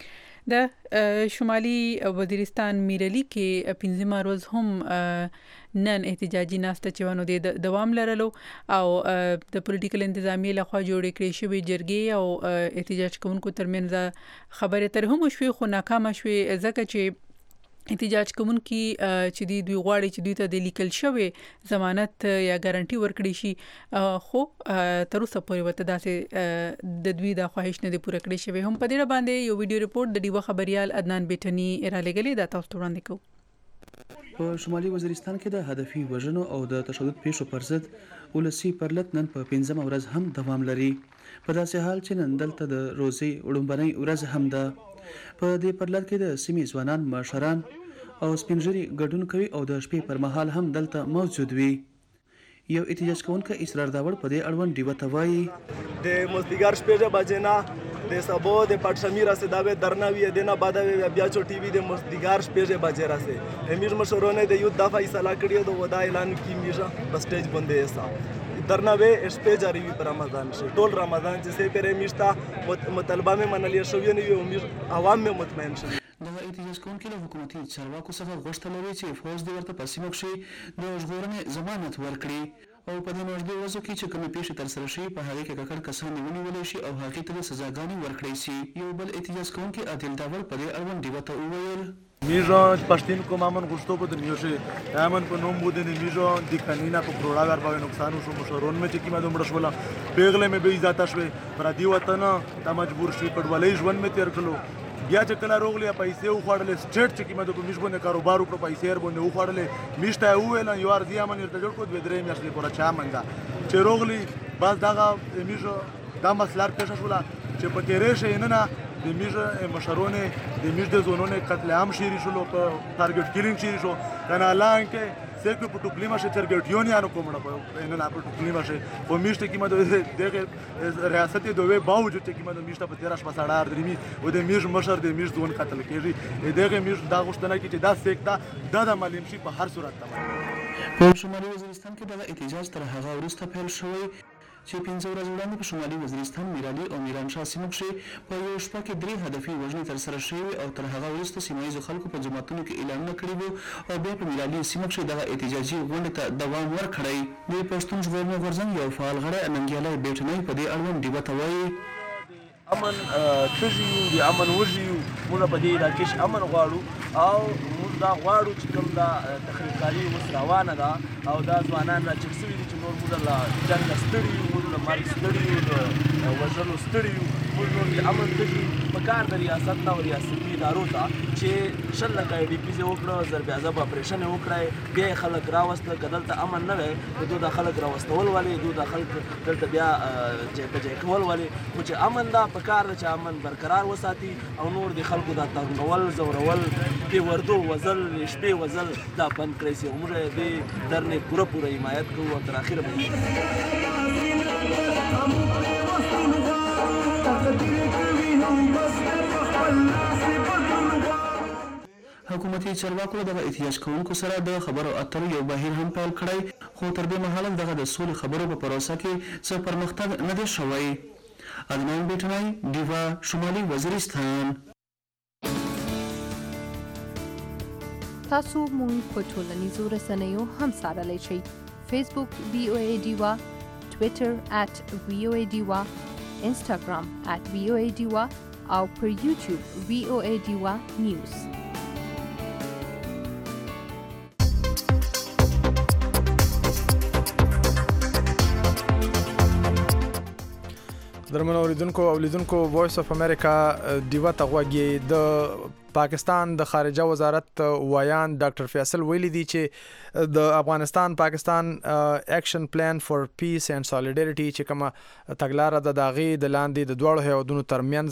د شمالي وزیرستان میرلی کې 15 روز هم نن احتجاجي ناسته چوانو د دوام لرلو او د پولیټیکل انتظامی لخوا جوړ کړی شوی جرګې او احتجاج کوونکو ترمنځ خبره تر هم شوي خو ناکامه شوي ځکه چې احتجاج کوونکي چې دوی غواړي چې دوی ته د لیکل شوی ضمانت یا ګارانټي ورکړي شي خو تر اوسه پورې وته داسې د دوی د خواهش نه دی پوره کړی شوی. هم په دې باندې یو ویډیو ریپورت د ډیوه خبريال عدنان بیٹنی را لګلې دا تاسو وړاندې کوو. په شمالي وزیرستان کې د هدفي وژنو او د تشدد پیښو پر ضد ولسی پرلط نن په 15 ورځ هم دوام لري. په داسې حال چې نن دلته د روزي وړومبنۍ ورځ هم ده. په دې پرلط کې د سیمې ځوانان مشران او سپینږیري ګډون کوي او د شپې پر مهال هم دلته موجود وي. یو احتجاج کوونکی اسرار داوړ په دې اړوند ډیوه ته وایي د مازدیګر شپې بجې نه د سبو د پټشمي راسه دا به درنوي دینه بادا بیا چو ټي وي د مازدیګر شپې بجې راسه همیر مشورونه د یو دفعه فیصله کړی د ودا اعلان کی میژه په سټیج باندې ایسا درنوي شپې جاری وي پر رمضان شي ټول رمضان چې سه پرې میشتا مطالبه مې منلې شوې نه وي عوام مې مطمئن شي. د احتجاج کوونکو له حکومتي چارواکو څخه غوښتل لري چې فوج د ورته په سیمه کې د ژغورنې ضمانت ورکړي او په دې نږدې ورځو کې چې کومې پیښې ترسره شي په هغه کې ککړ کسان ونیول شي او هغه ته سزاګانې ورکړي شي. یو بل احتجاج کوونکی عادل داول په دې اړوند ډیوه ته وویل میژان پشتین کو مامن گوشتو بود میوشه همون په نوم بودن میژان دیکنینا په کروڑا ور باندې نقصان شو مشورون مې چې کیما دومره شولا پیغله مې به عزت شوي پر دی وطن ته مجبور شي کډوالې ژوند مې تیر کړو بیا چې کله روغلی پیسې وخوړلې سټیټ چې کیما د میژ باندې کاروبار وکړو پیسې ور باندې وخوړلې میشته ویل یو ار دی امن ارتجاج کو د درې میاشتې پورا چا مندا چې روغلی بس دغه میژ دا مسلار پېښه شولا چې په تیرې شي نه د میژ مشرونه د میژ د زونونه قتل عام شيري شلو په ټارګټ کیلینګ شيري شو کنه لان کې سکه په ټوپلی ماشه ترګټیونی انو کومړه په نه په ټوپلی ماشه په میشته کې مده دغه ریاست دوی باوجود چې مده میشته په 13 مساړه درمي او د میژ مشر د میژ زون قتل کیږي دغه میژ دا غوښتنه کې چې دا سکه د معلوم شي په هر صورت په شمالي وزیرستان کې د احتجاج تر هغه وروسته پیل شوی چې 15 ورځې وړاندې په شمالي وزیرستان میرالي او میرانشاه سیمو کې په یو شپه کې 3 هدفي وژنې ترسره شوې او تر هغه وروسته سیمه ییزو خلکو په جماعتونو کې اعلانونه کړي وو او بیا په میرالي سیمو کې دغه احتجاجي غونډې ته دوام ورکړی. د پښتون ژغورنې غورځنګ یو فعال غړی ننګیالی بیټنی په دې اړوند ډیوه ته وایي امن تجیو د امن وجیو موږ په دې علاقې امن غواړو او موږ دا غواړو چې کوم دا تخریبکاري اوس روانه ده او دا ځوانان را چکسوي دي چې نور موږ له جنګ ستړي یو موږ له مرګ ستړي یو د وژلو ستړي یو موږ نور د امن تشي په کار د ریاست نه او ریاستي ادارو ته چې 100 لکه IDPs وکړه ضرب عذاب اپریشن وکړای بیا خلک راوسته کدل ته امن نه وي دوی د خلک راوستول ولې دوی د خلک دلته بیا چې کول ولې خو چې امن دا په کار چې امن برقرار وساتي او نور د خلکو د تنګول زورول په وردو وزل شپې وزل دا بند کړی سي موږ د درنه پوره حمایت کوو او تر اخره حکومتي چارواکو دغه احتجاج کوونکو سره د خبرو اترو یو بهیر هم پیل کړی خو تر دې مهاله دغه د سولې خبرو په پروسه کې څه پرمختګ نه دی شوی. ادنان بیټنای دیوا شمالي وزیرستان. تاسو مونږ په ټولنیزو رسنیو هم څارلی شئ. فیسبوک VOA دیوا، ټویټر @VOA دیوا، انسټاګرام @VOA دیوا او پر یوټیوب VOA دیوا نیوز. درمنو اوریدونکو او لیدونکو وایس اف امریکا دیوا تغوږی د پاکستان د خارجه وزارت وایان ډاکټر فیصل ویلي دی چې د افغانستان پاکستان اکشن پلان فور پیس اینڈ سالیډریټي چې کومه تګلارې د داغي د لاندې د دوړو هیوادونو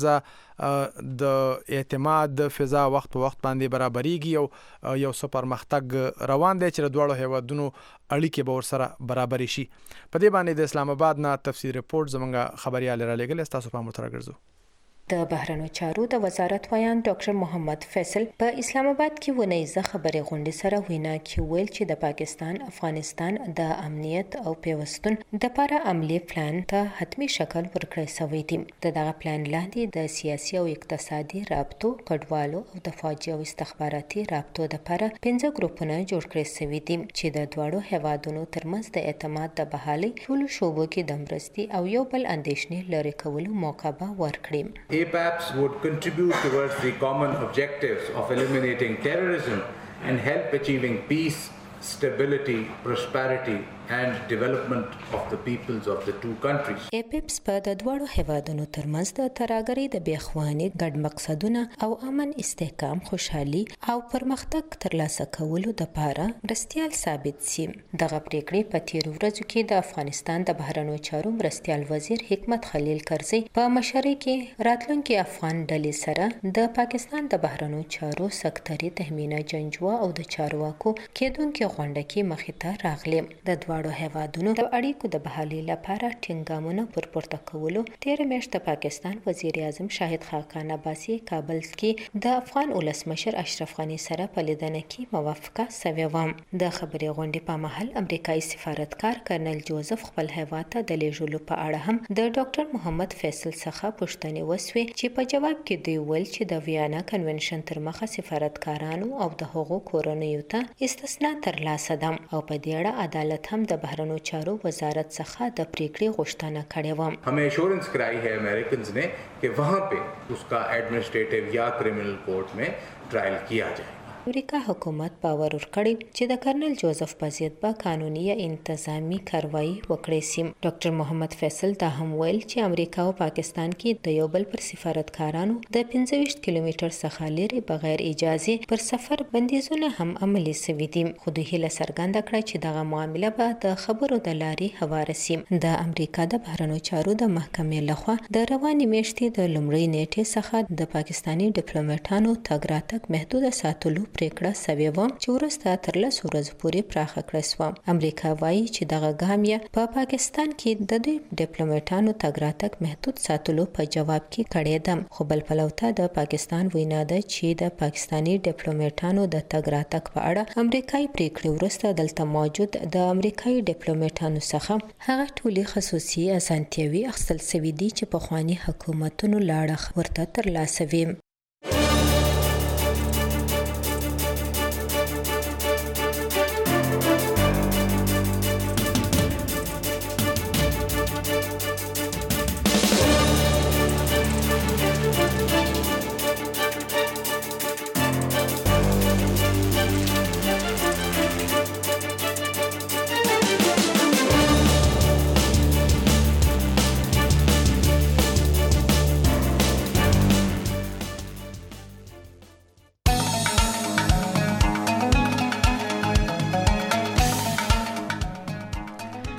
ترمنځ د اعتماد فضا وخت په وخت باندې برابرېږي او یو څه پرمختګ روان دی چې د دوړو هیوادونو اړیکې به ورسره برابرې شي. په دې باندې د اسلام آباد نه تفصیل رپورت زمونږ خبريال را لګل تاسو په متر راګرځو. د بهرنیو چارو د وزارت وایان ډاکټر محمد فیصل په اسلام آباد کې ونیزه خبري غونډې سره وینا کې ویل چې د پاکستان افغانستان د امنیت او پیوستون د لپاره عملی پلان ته حتمی شکل ورکړی شوی دی. دغه پلان لاندې د سیاسي او اقتصادي رابطو کډوالو او د فوجي او استخباراتي رابطو لپاره 5 ګروپونه جوړ کړی شوی دي چې د دوړو هیوادونو ترمنځ د اعتماد د بحالي ټول شوبو کې د مرستي او یو بل اندیشنې لري کولو موقع ورکړي. APAPS would contribute towards the common objectives of eliminating terrorism and help achieving peace, stability, prosperity and development of the peoples of the two countries. APAPS په د دوړو هیوادونو ترمنځ د ترهګرۍ د بیخواني ګډ مقصدونه او امن استحکام خوشحالي او پرمختګ ترلاسه کولو لپاره مرستيال ثابت شي. دغه پریکړې په تیر ورځو کې د افغانستان د بهرنیو چارو مرستيال وزیر حکمت خلیل کرزي په مشرۍ کې راتلونکي افغان ډلې سره د پاکستان د بهرنیو چارو سکتري تهمینه جنجوا او د چارواکو کېدونکو غونډه کې مخې ته راغلي. د دوړو هیوادونو د اړیکو د بحالي لپاره ټینګامونه پر پورته کولو تیر میاشت د پاکستان وزیر اعظم شاهد خاقان عباسي کابل کې د افغان ولسمشر اشرف غنی سره په لیدنه کې موافقه شوې و. د خبري غونډې په محل امریکایي سفارتکار کرنل جوزف خپل هیواد ته د لیږلو په اړه هم د ډاکټر محمد فیصل څخه پوښتنې وسوې چې په جواب کې دوی ویل چې د ویانا کنونشن تر مخه سفارتکارانو او د حقوقو کورنیو ته استثناء ترلاسه ده او په دې اړه عدالت هم د بهرنیو چارو وزارت څخه د پریکړې غوښتنه کړې و. हमें एश्योरेंस कराई है अमेरिकन्स ने कि वहां पे उसका एडमिनिस्ट्रेटिव या criminal court में ट्रायल किया जाए. امریکا حکومت باور ورکړی چې د کرنل جوزف په ضد به قانوني یا انتظامی کاروایی وکړي سي. ډاکټر محمد فیصل دا هم ویل چې امریکا او پاکستان کې د یو بل پر سفارتکارانو د 25 کیلومتر څخه لري بغیر اجازه پر سفر بندیزونه هم عملي شوي دي. خو د هیله څرګنده کړه چې دغه معاملې به د خبرو د لارې هواره سي. د امریکا د بهرنیو چارو د محکمې لخوا د رواني میاشتې د لومړۍ نیټې څخه د پاکستانی ډیپلوماټانو تګ راتګ محدود ساتلو پریکړه شوې و چې وروسته تر 10 ورځې پورې پراخه کړه شوه. امریکا وایي چې دغه ګام یې په پاکستان کې د دوی ډیپلوماټانو تګ راتګ محدود ساتلو په جواب کې کړی ده. خو بل پلو ته د پاکستان وینا ده چې د پاکستانی ډیپلوماټانو د تګ راتګ په اړه امریکایي پریکړې وروسته دلته موجود د امریکایي ډیپلوماټانو څخه هغه ټولي خصوصي اسانتیاوي اخیستل شوې دي چې په خواني حکومتونو لاړه ورته ترلاسه وي.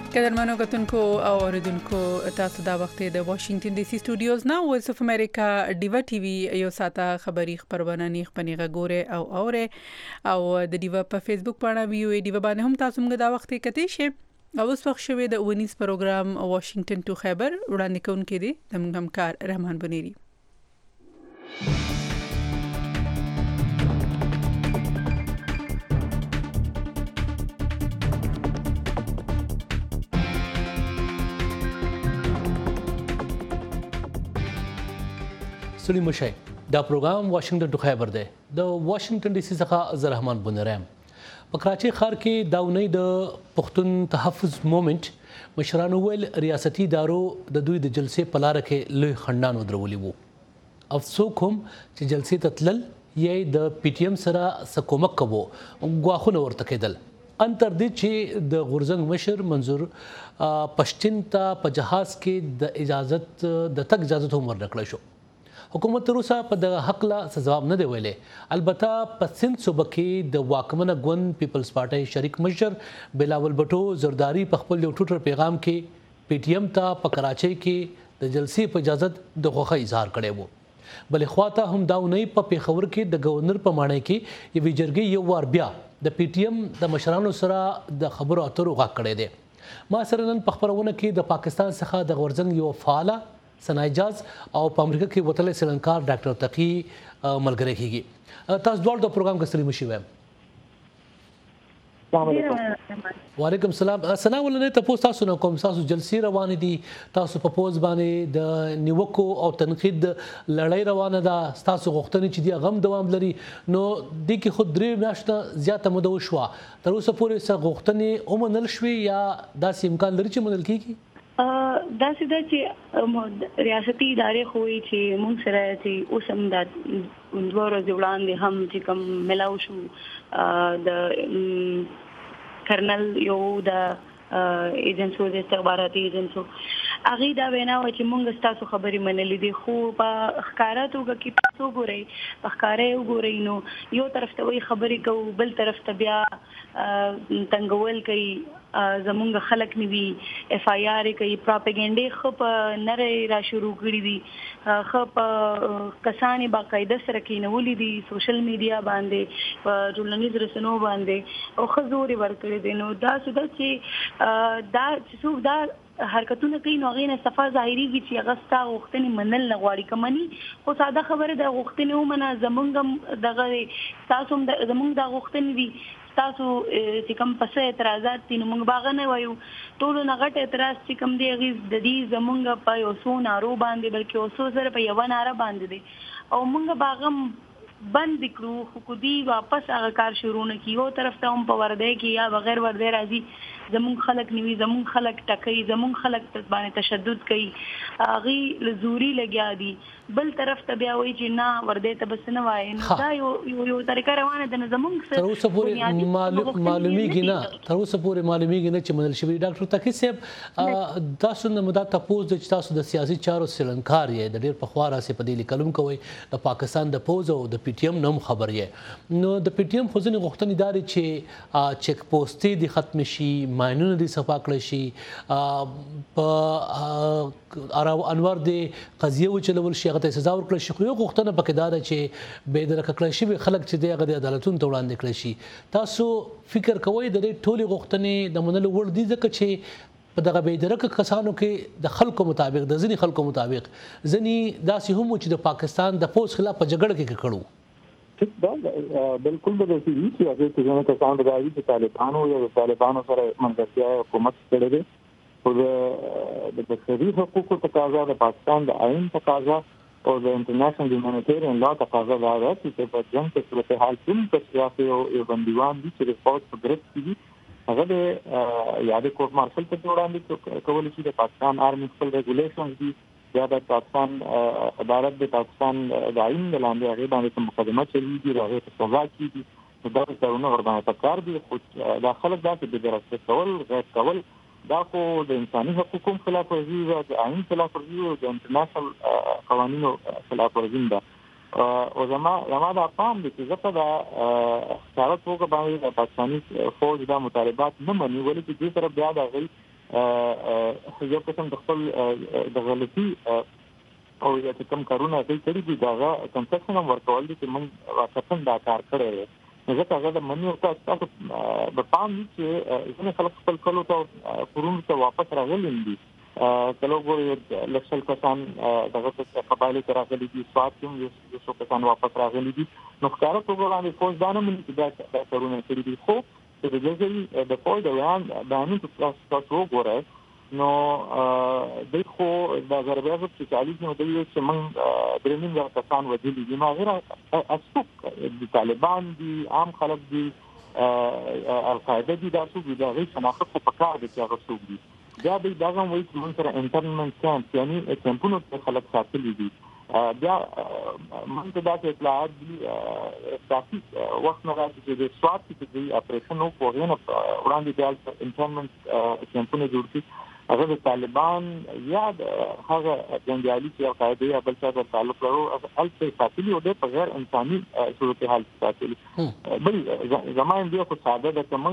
قدرمنو کتونکو او اوریدونکو تاسو دا وخت د واشنگټن ډي سي سټوډیوز نه وایس اف امریکا ډیوا ټي وي یو ساته خبري خبرونه نه خپنیغه ګوره او اوره او د ډیوا په فیسبوک باندې وی او ډیوا باندې هم تاسو موږ دا وخت کتی شي او اوس وخت شوه د ونیس پروګرام واشنگټن ټو خبر وړاندې کوونکې دي د موږ همکار رحمان بنيري سلیم مشای دا پروګرام واشنگټن ټو خیبر دی د واشنگټن ډي سي څخه زه رحمان بنيرم په کراچي ښار کې دا ونې د پښتون تحفظ موومېنټ مشرانو ول ریاستي ادارو د دوی د جلسې په لار کې لوی خندان ودرولي وو افسوس کوم چې جلسې ته تلل یې د پی ټی ایم سره سکومک کوو غواخونه ورته کېدل ان تر دې چې د غورزنګ مشر منظور پښتين ته په جهاز کې د اجازت د تک اجازه هم ورنکړل شو حکومت تر اوسه په د حق لا جواب نه دی ویلې البته په سند صوبه کې د واکمنه ګوند پیپلز پارټي شریک مشر بلاول بټو زرداری په خپل یو ټوټر پیغام کې پی ټی ایم ته په کراچۍ کې د جلسې په اجازه د خوخه اظهار کړی وو بلې خواته هم دا نه په پیښور کې د گورنر په مانای کې یو جرګې یو وار بیا د پی ټی ایم د مشرانو سره د خبرو اترو غږ کړی دی ما سره نن په خبرونه کې د پاکستان څخه د غورځنګ یو فعال سنایجاز او په امریکا کې وتل سلنکار ډاکټر تقی ملګری کیږي تاسو ډول د پروګرام کې سلیم شي وایم وعلیکم السلام سلام ولنه تاسو تاسو نو کوم تاسو جلسې روان دي تاسو په پوز باندې د نیوکو او تنقید لړۍ روانه ده تاسو غوښتنې چې دی غم دوام لري نو د کې خود درې میاشتې زیاته مده وشوه تر اوسه پورې څه غوښتنې اومنل شوي یا داسې امکان لري چې منل کیږي دا سیده چې ریاستي ادارې خوې چې مونږ سره چې اوس هم د دوه ورځې وړاندې هم چې کوم ملاو شو د کرنل یو د ایجنسو د استخباراتي ایجنسو هغه دا وینا و چې مونږ تاسو خبرې منلې دي خو په ښکاراتو کې تاسو ګورئ په ښکارې وګورئ نو یو طرف ته وي خبرې کوو بل طرف ته بیا تنګول کوي زمونږ خلک نیوي اف آی آر کوي پروپاګاندا خپ نره را شروع کړی دي خپ کسانی باقاعده سره کینولې دي سوشل میډیا باندې په ټولنیز رسنیو باندې او خزوري ورکړي دي نو دا څه چې دا څوک دا حرکتونه کوي نو غینه صفه ظاهريږي چې غستا غوښتنې منل لغواړي کمني خو ساده خبره د غوښتنې ومنه زمونږ دغه تاسو زمونږ د غوښتنې دي تاسو چې کوم پسې اعتراضات دي نو موږ باغ نه وایو ټول نه غټ اعتراض چې کوم دی غي د دې زمونږ په یو سو نارو باندې بلکې اوسو سره په یو ناره باندې دي او موږ باغم بند کړو خو کو دی واپس هغه کار شروع نه کیو طرف ته هم په ورده کې یا بغیر ورده راځي زمون خلک نیوي زمون خلک ټکای زمون خلک باندې تشدد کوي هغه لزوري لګیا دي بل طرف ته بیا وایي چې نه ورده ته بس نه وای نو دا یو طریقه روانه ده زمون تر اوسه پورې معلومیږي نه تر اوسه پورې معلومیږي نه چې منل شوی ډاکټر تقی صاحب تاسو نه مدا تاسو د تاسو د سیاسي چارو سلنکار یې د ډیر په خواره سي په دې لیکلم کوي د پاکستان د پوز او د پی ټی ایم نوم خبر یې نو د پی ټی ایم خو ځنې غوښتنې داري چې چک پوسټي د ختم شي ماینونه دي صفا کړی شي په انور د قضیه وچلول شي هغه ته سزا ورکړل شي خو یو غوښتنه پکې دا چې به د کړی شي خلک چې د هغه عدالتونو ته وړاندې کړی شي تاسو فکر کوئ د دې ټولي غوښتنې د منلو ور دي ځکه چې په دغه بيدرک کسانو کې د خلکو مطابق د ځینی خلکو مطابق ځینی داسې هم چې د پاکستان د پوز خلاف په جګړه کې کړو بالکل د دې چې هغه څنګه کسان راځي چې طالبانو سره منځتیا حکومت کړي دي او د بشري حقوقو تقاضا د پاکستان د آئین تقاضا او د انټرنیشنل هیومانیټیرین لا تقاضا دا ده چې په جنگ کې صورتحال کوم کسياسي او بنديوان دي چې رپورټ په ګرفت کیږي هغه د یاد کورټ مارشل ته وړاندې کول شي د پاکستان آرمي خپل ریګولیشنز دي یا د پاکستان عدالت د پاکستان د آئین لاندې هغه باندې مقدمه چلیږي راغی په سزا کیږي دا څنګه ورباندې پکار دي خو دا خلک دا چې د درسته کول غیر کول دا خو د انساني حقوقو خلاف ورزي او د آئین خلاف ورزي او د انټرنیشنل قوانینو خلاف ورزي ده او زما دا پام دي چې زه دا ښکارا توګه باندې د پاکستاني فوج د مطالبات نه مني ولې چې دې طرف بیا د غي یو قسم د خپل د غلطي او چې کوم کارونه کوي کړي دي دا کنسپشن ورکول دي چې موږ واقعا دا کار کړی دی ځکه هغه د منیو تاسو په پام چې ځینې خلک خپل کلو ته پرون ته واپس راغلي دي کله ګوري لکشل کسان دغه څه قبایلی راغلي دي سواد کوم یو څو کسان واپس راغلي دي نو ښکارا پروګرام فوج دانه مونږ چې دا کارونه کړی دي خو د دې د فوج د ویان باندې تاسو وګورئ نو دغه د غربیانو چې چالي نو د یو چې موږ درنګ کسان ودی دي ما غیر اسوک د طالبان دي عام خلک دي القاعده دي تاسو د غي شناخت په کار دي چې هغه څوک دي دا به دا هم وایي چې موږ سره انټرنمنت کیمپ یعنی کیمپونو ته خلک ساتلي دي بیا موږ ته دا اطلاعات دي کافي وخت نه راځي چې د سواد کې د اپریشن او پورینه وړاندې د انټرنمنت کیمپونو جوړ کړي هغه د طالبان یا هغه جنگیالي چې قاعده یا بل څه سره تعلق لري البته ساتلي او د غیر انساني صورتحال ساتلي بل زماین دی خو ساده د کوم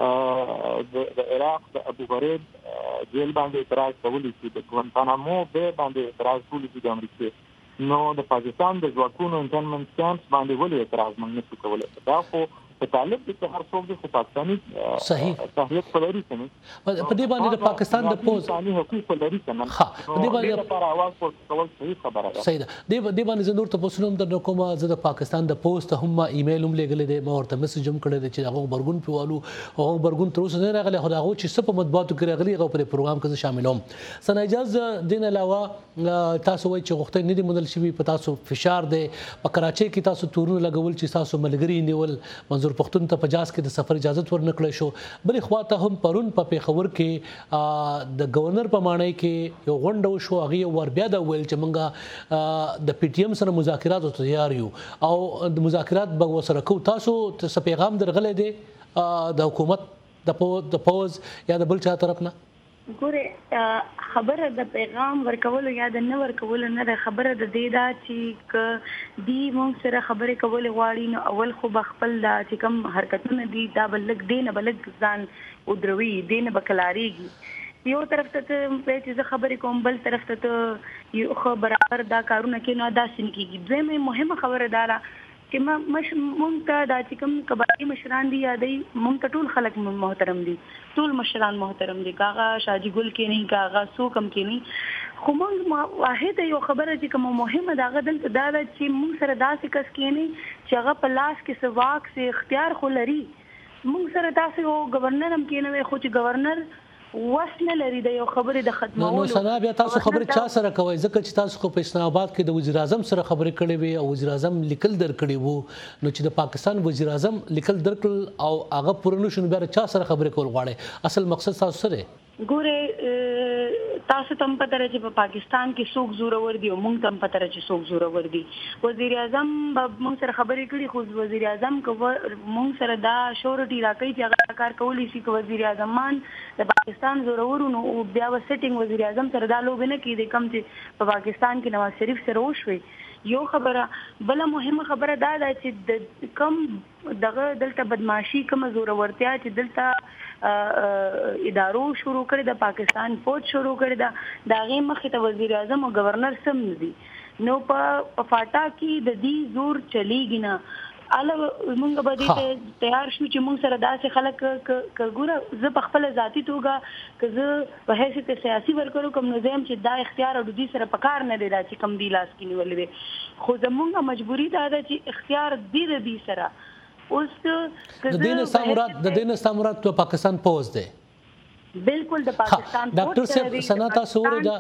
د عراق د ابو غریب جیل باندې اعتراض کولی چې د ګوانتانامو به باندې اعتراض کولی چې د امریکا نو د پاکستان د ځواکونو انټرنمنت کیمپس باندې ولې اعتراض موږ نشو کولای دا خو په طالب د هر څوک د پاکستاني صحیح صحیح فلری کني په دې باندې د پاکستان د پوز انساني حقوق فلری کنه ها په دې باندې لپاره आवाज کول صحیح خبره ده صحیح ده دې باندې زه نور ته پوښتنه د کومه زه د پاکستان د پوز ته هم ایمیل هم لګلې ده ما ورته میسج هم کړی چې هغه برګون پیوالو هغه برګون تر اوسه نه راغلی خو هغه چې څه په مطبوعاتو کې راغلی هغه په پروګرام کې شاملوم سنا اجازه دین علاوه تاسو وایي چې غوښتنې نه دي مدل شوی په تاسو فشار ده په کراچۍ کې تاسو تورونه لګول چې تاسو ملګری نیول منظور پښتون ته پجاز کې د سفر اجازه ورنکړې شو بلې خواته هم پرون په پیښور کې د گورنر په مانای کې یو غونډه شو هغه ور بیا د ویل چې مونږه د پی ټی ایم سره مذاکرات تیار یو او د مذاکرات به وسره کو تاسو څه پیغام درغلې دي د حکومت د پوز یا د بل چا طرف نه ګوره خبره د پیغام ورکولو یا د نه ورکولو نه د خبره د دې دا چې دی مونږ سره خبرې کول غواړي نو اول خو بخپل دا چې کوم حرکتونه دي دا بلک دینه بلک ځان او دروي دینه بکلاریږي یو طرف ته چې زه خبرې کوم بل طرف ته یو خو برابر دا کارونه کې نو دا سن کېږي دویمه مهمه خبره ده چې مونږ ته دا چې کوم قبایلی مشران دي یادې مونږ ته ټول خلک محترم دي ټول مشران محترم دي کاغه شاجی ګل کې نه کاغه سو کم کې نه خو مونږ واحد یو خبره چې کوم مهمه دا غدل دا چې مونږ سره داسې کس کې نه چې هغه په لاس کې سواک سي اختیار خو لري مونږ سره داسې او گورنر هم کې نه خو چې گورنر وسنه لري د یو خبرې د ختمولو نو سنا بیا تاسو خبرې چا سره کوي ځکه چې تاسو خو په اسلام آباد کې د وزیر اعظم سره خبرې کړې وي او وزیر اعظم لیکل درکړي وو نو چې د پاکستان وزیر اعظم لیکل درکړل او هغه پرونو شنو بیا چا سره خبرې کول غواړي اصل مقصد تاسو سره ګوره تاسو تم پته چې په پاکستان کې څوک زورور دي او مونږ تم پته چې څوک زورور دي وزیر اعظم مونږ سره خبرې کړې خو وزیر اعظم کو مونږ سره دا شورټي راکې چې هغه کار کولی شي کو وزیر اعظم مان د پاکستان زورور نو بیا و سټینګ وزیر اعظم سره دا لوب نه کړي کوم چې په پاکستان کې نواز شریف سره وشوي یو خبره بل مهمه خبره دا ده چې د کم دغه دلته بدمعشي کوم زورورتیا چې دلته ادارو شروع کړي د پاکستان فوج شروع کړي دا غي مخ ته وزیر اعظم او گورنر سم دي نو په فاټا کې د دې زور چلیږي نه اله مونږ به دې تیار شو چې مونږ سره داسې خلک ګوره زه په خپل ذاتی توګه که زه په حیثیت سیاسي ورکړو کوم نظام چې دا اختیار او د دې سره پکار نه دی دا چې کم دی لاس کې نیولې وي خو زمونږه مجبوری دا ده چې اختیار دې سره اوس د دین استامرات په پاکستان پوز دی بالکل د پاکستان ډاکټر صاحب سناتا سوري دا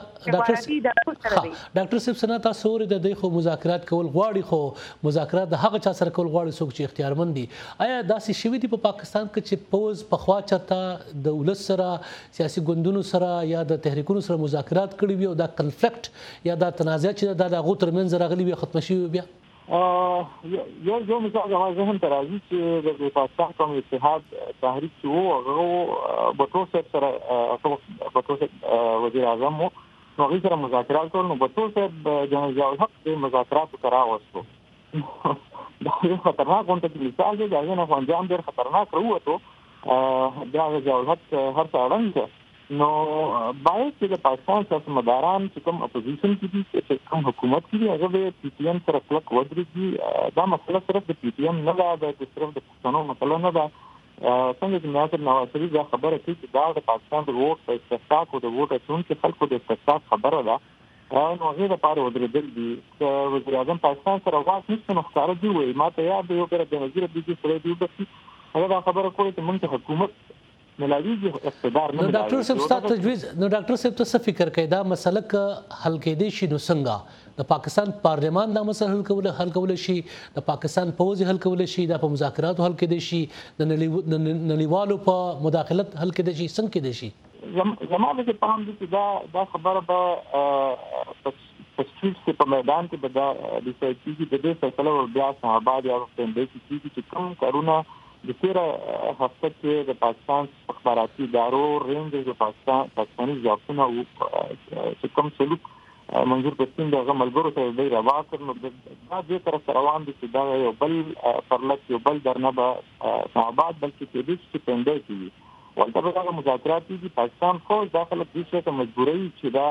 ډاکټر صاحب سناتا سوري د دغه مذاکرات کول غواړي خو مذاکرات د هغه چا سره کول غواړي څوک چې اختیارمند دي آیا داسې شوی دی په پاکستان کې چې پوز په خوا چرته د ولس سره سیاسي ګوندونو سره یا د تحریکونو سره مذاکرات کړي وي او دا کنفلیکټ یا دا تنازع چې د هغه ترمنځ راغلي وي ختم شي بیا یو مثال زما ذهن ته راځي چې د پاکستان کوم اتحاد تحریک چې وو هغه بټو سره بټو وزیر اعظم وو نو هغه سره مذاکرات کول نو بټو صاحب جنرال ضیاء الحق د مذاکرات کرا وستو دا یو خطرناک غونډه کې مثال دی دا نه انجام ډېر خطرناک وروته دا ضیاء الحق هر څه اړنګ نو باید چې د پاکستان سیاستمداران چې کوم اپوزیشن کې دي چې کوم حکومت کې دي هغه د پی ټی ایم سره کلک ودرېږي. دا مسله صرف د پی ټی ایم نه ده، دا صرف د پښتنو مسله نه ده. څنګه چې ناصر نواز شریف دا خبره کوي چې دا د پاکستان د ووټ په استحقاق او د ووټ اچونکو خلکو د استحقاق خبره ده، نو هغې لپاره ودرېدل دي. وزیر اعظم پاکستان سره واک نشته نو ښکاره دي وایي. ما ته یاد دی یو کله بېنظیره بیجي سړی دی وبخي هغه دا خبره کوي چې موږ ته حکومت ملاویږي اقتدار نه. ډاکټر صاحب ستا تجویز ډاکټر صاحب ته څه فکر کوي دا مسله که حل کېدی شي نو څنګه؟ د پاکستان پارلمان دا مسله حل کولی شي، د پاکستان پوځ حل کولی شي، دا په مذاکراتو حل کېدی شي، د نړیوالو په مداخلت حل کېدی شي، څنګه کېدی شي؟ زما د پام دي چې دا خبره به په سټریټ کې په میدان کې به دا ډیسایډ کېږي. د دې فیصله به بیا اسلام آباد یا پنډۍ کې کېږي چې کوم کارونه د تېره هفته کې د پاکستان اخباراتي ادارو رینج د پاکستاني ځواکونه چې کوم سلوک منظور پښتون د هغه ملګرو سره دی روا کړ، نو دا دې طرف روان دي چې دا یو بل پرلک یو بل درنه به اسلام آباد بلکې کېدی چې پنډۍ کېږي. ولته به هغه مذاکرات کېږي. پاکستان فوج دا خلک دې شي ته مجبوروي چې دا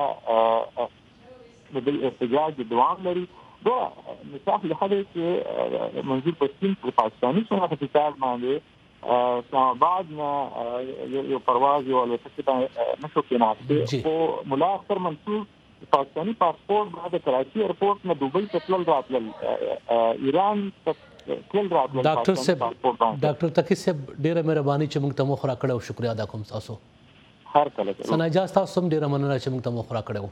د احتجاج دوام لري. دا مثال لحاظه چې منظور پښتون په پاکستاني شناخت کتاب باندې اسلام آباد نه یو پرواز یو الوتکه نشو کېناسته او ملا اختر منصور پاکستاني پاسپورت بعد کراچي ایرپورټ نه دوبۍ ته تلل راتلل، ایران ته تلل راتلل. ډاکټر تقی صاحب ډیره مهرباني چې موږ ته مخ را کړو، شکریا ادا کوم تاسو. هر کله سناجا تاسو هم ډیره مننه چې موږ ته مخ را کړو.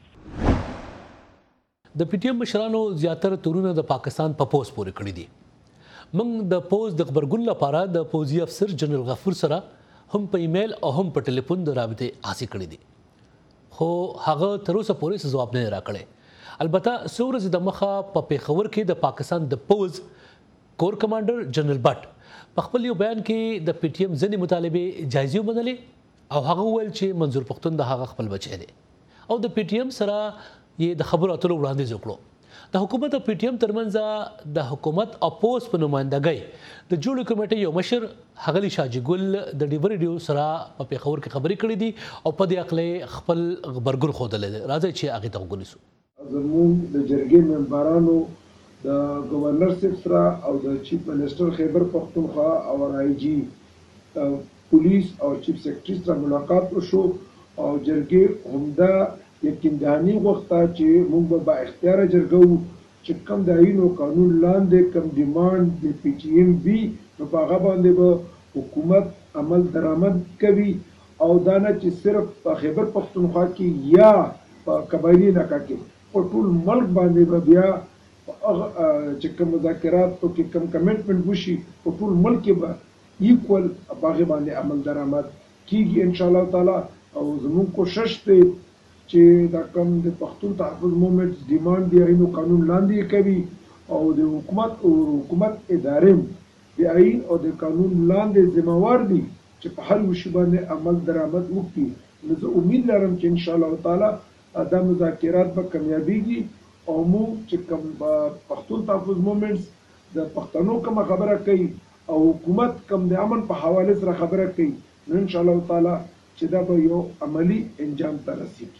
د پی ټی ایم مشرانو زیاتره تورونه د پاکستان په پوز پورې کړی دي. موږ د پوز د خبرګون لپاره د پوزي افسر جنرال غفور سره هم په ایمیل او هم په ټلیفون د رابطې حاصل کړی دي، خو هغه تر اوسه پورې ځواب نه راکړی. البته څو ورځې د مخه په پیښور کې د پاکستان د پوز کور کمانډر جنرال بټ په خپل یو بیان کې د پی ټی ایم ځینې مطالبې جایزې ومنلې او هغه وویل چې منظور پښتون د هغه خپل بچی دی او د پی ټی ایم سره یې د خبرو اترو وړاندیز وکړو. د حکومت او پی ټی ایم ترمنځ د حکومت او پوز په نمائندګۍ د جوړې کمیټې یو مشر ښاغلي شاجي ګل د ډیو ریډیو سره په پیښور کې خبرې کړې دي او په دې اقلې خپل غبرګون ښودلی دی. راځئ چې هغې ته وګورو. زموږ د جرګې ممبرانو د گورنر صاحب سره او د چیف منسٹر خیبر پختونخوا او آی جی پولیس او چیف سیکرټري سره ملاقات وشو او جرګې همدا یقینداني غوښته چې موږ به با اختیاره جرګه وو چې کوم د آیین او قانون لاندې کوم ډیمانډ د پی ټي ایم وي نو په هغه باندې به حکومت عمل درآمد کوي او دا نه چې صرف په خیبر پختونخوا کې یا په قبایلي علاقه کې په ټول ملک باندې به بیا چې کوم مذاکرات او کې کوم کمټمنټ وشي په ټول ملک کې به ایکول په هغه باندې عمل درآمد کیږي ان شاء الله تعالی. او زموږ کوشش دی چې دا کوم د پښتون تحفظ موومېنټ ډیمانډ دی آیین او قانون لاندې کوي او د حکومت ادارې د آیین او د قانون لاندې ذمہوار دي چې په هر وشي باندې عمل درآمد وکړي. نو زه امید لرم چې ان شاء الله تعالی دا مذاکرات به کامیابیږي او موږ چې کوم پښتون تحفظ موومېنټ د پښتنو کوم خبره کوي او حکومت کوم د امن په حواله سره خبره کوي نو ان شاء الله تعالی چې دا به یو عملی انجام ته رسیږي.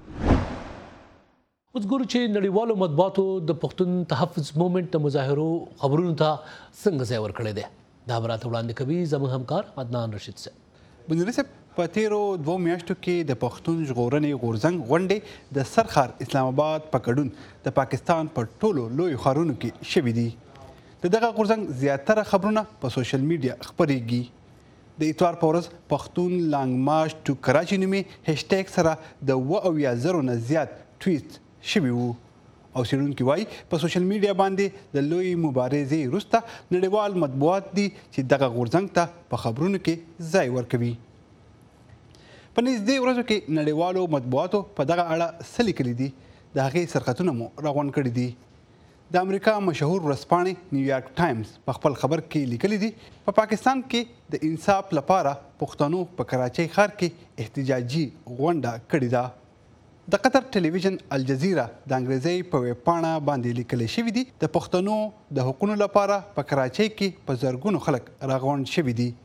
اوس ګورو چې نړیوالو مطبوعاتو د پښتون تحفظ موومېنټ د مظاهرو خبرونو ته څنګه ځای ورکړی دی. دا به راته وړاندې کوي زموږ همکار عدنان رشید صاحب. بنوري صاحب په تیرو 2 میاشتو کې د پښتون ژغورنې غورځنګ غونډې د سرخار اسلام آباد په ګډون د پاکستان په ټولو لویو ښارونو کې شوي دي. د دغه غورځنګ زیاتره خبرونه په سوشل میډیا خپرېږي. د اتوار په ورځ پښتون لانګ مارچ ټو کراچي نومې هشټیګ سره د 70,000 نه زیات ټویټ شوي وو او څېړونکي وایي په سوشل میډیا باندې د لوی مبارزې وروسته نړیوال مطبوعات دي چې دغه غورځنګ ته په خبرونو کې ځای ورکوي. په نږدې ورځو کې نړیوالو مطبوعاتو په دغه اړه څه لیکلي دي د هغې سرخطونه مو راغونډ کړي دي. د امریکا مشهور ورځپاڼې نیویارک ټایمز په خپل خبر کې لیکلي دي په پاکستان کې د انصاف لپاره پښتنو په کراچۍ ښار کې احتجاجي غونډه کړې ده. د قطر ټلویزیون الجزیره د انګریزۍ په ویبپاڼه باندې لیکلی شوي دي د پښتنو د حقونو لپاره په کراچۍ کې په زرګونو خلک راغونډ شوي دي.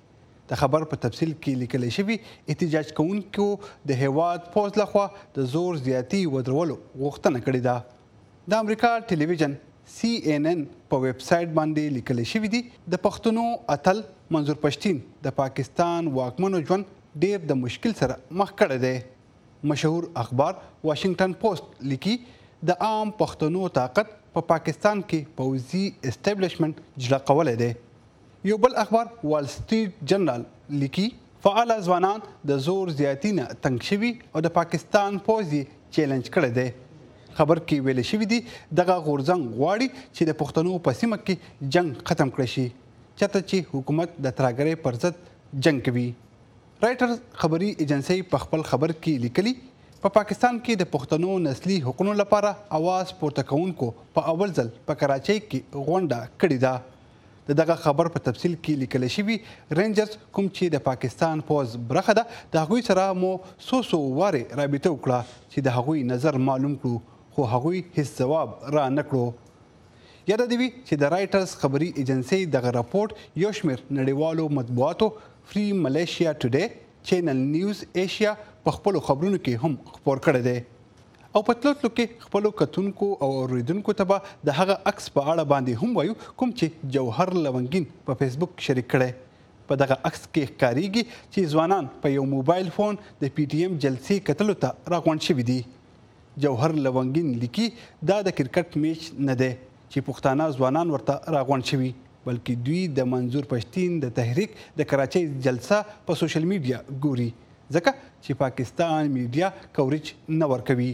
د خبر په تفصیل کې لیکل شوی احتجاج کوونکو د هیواد پوز لخوا د زور زیاتی ودرولو غوښتنه کړې ده. د امریکا ټلویزیون CNN په ویب سایټ باندې لیکل شوی دی د پښتنو اتل منظور پښتین د پاکستان واکمنو ژوند ډیر د مشکل سره مخ کړی دی. مشهور اخبار واشنگټن پوسټ لیکي د عام پښتنو طاقت په پاکستان کې پوځي اسټابلیشمنت جلا کولی دی. یو بل اخبار وال سټریټ جرنال لیکي فعال ځوانان د زور زیاتی نه تنګ شوي او د پاکستان پوځ یې چیلنج کړی دی. خبر کې ویل شوي دي دغه غورځنګ غواړي چې د پښتنو په سیمه کې جنگ ختم کړی شي چېرته چې حکومت د ترهګرۍ پر ضد جنگ کوي. رایټرز خبري ایجنسۍ په خپل خبر کې لیکلي په پاکستان کې د پښتنو نسلي حقوقو لپاره اواز پورته کوونکو په اول ځل په کراچۍ کې غونډه کړې ده. دغه خبر په تفصیل کې لیکل شوی رینجرز کوم چې د پاکستان پوز برخه ده د هغوی سره مو څو وارې رابطه وکړه چې د هغوی نظر معلوم کړو خو هغوی هیڅ ځواب را نه کړو. یاده دې وي چې د رایټرز خبري ایجنسۍ دغه راپورټ یو شمېر نړیوالو مطبوعاتو فري ملیشیا ټوډے چینل نیوز ایشیا په خپلو خبرونو کې هم خپور کړی دی او په تلو کې خپلو کتونکو او اوریدونکو ته به د هغه عکس په اړه باندې هم وایو کوم چې جوهر لونګین په فیسبوک شریک کړی. په دغه عکس کې ښکاریږي چې ځوانان په یو موبایل فون د پی ټي ایم جلسې کتلو ته راغونډ شوي دي. جوهر لونګین لیکي دا د کرکټ میچ نه دی چې پښتانه ځوانان ورته راغونډ شوي بلکې دوی د منظور پښتین د تحریک د کراچۍ جلسه په سوشل میډیا ګوري ځکه چې پاکستان میډیا کوریج نه ورکوي.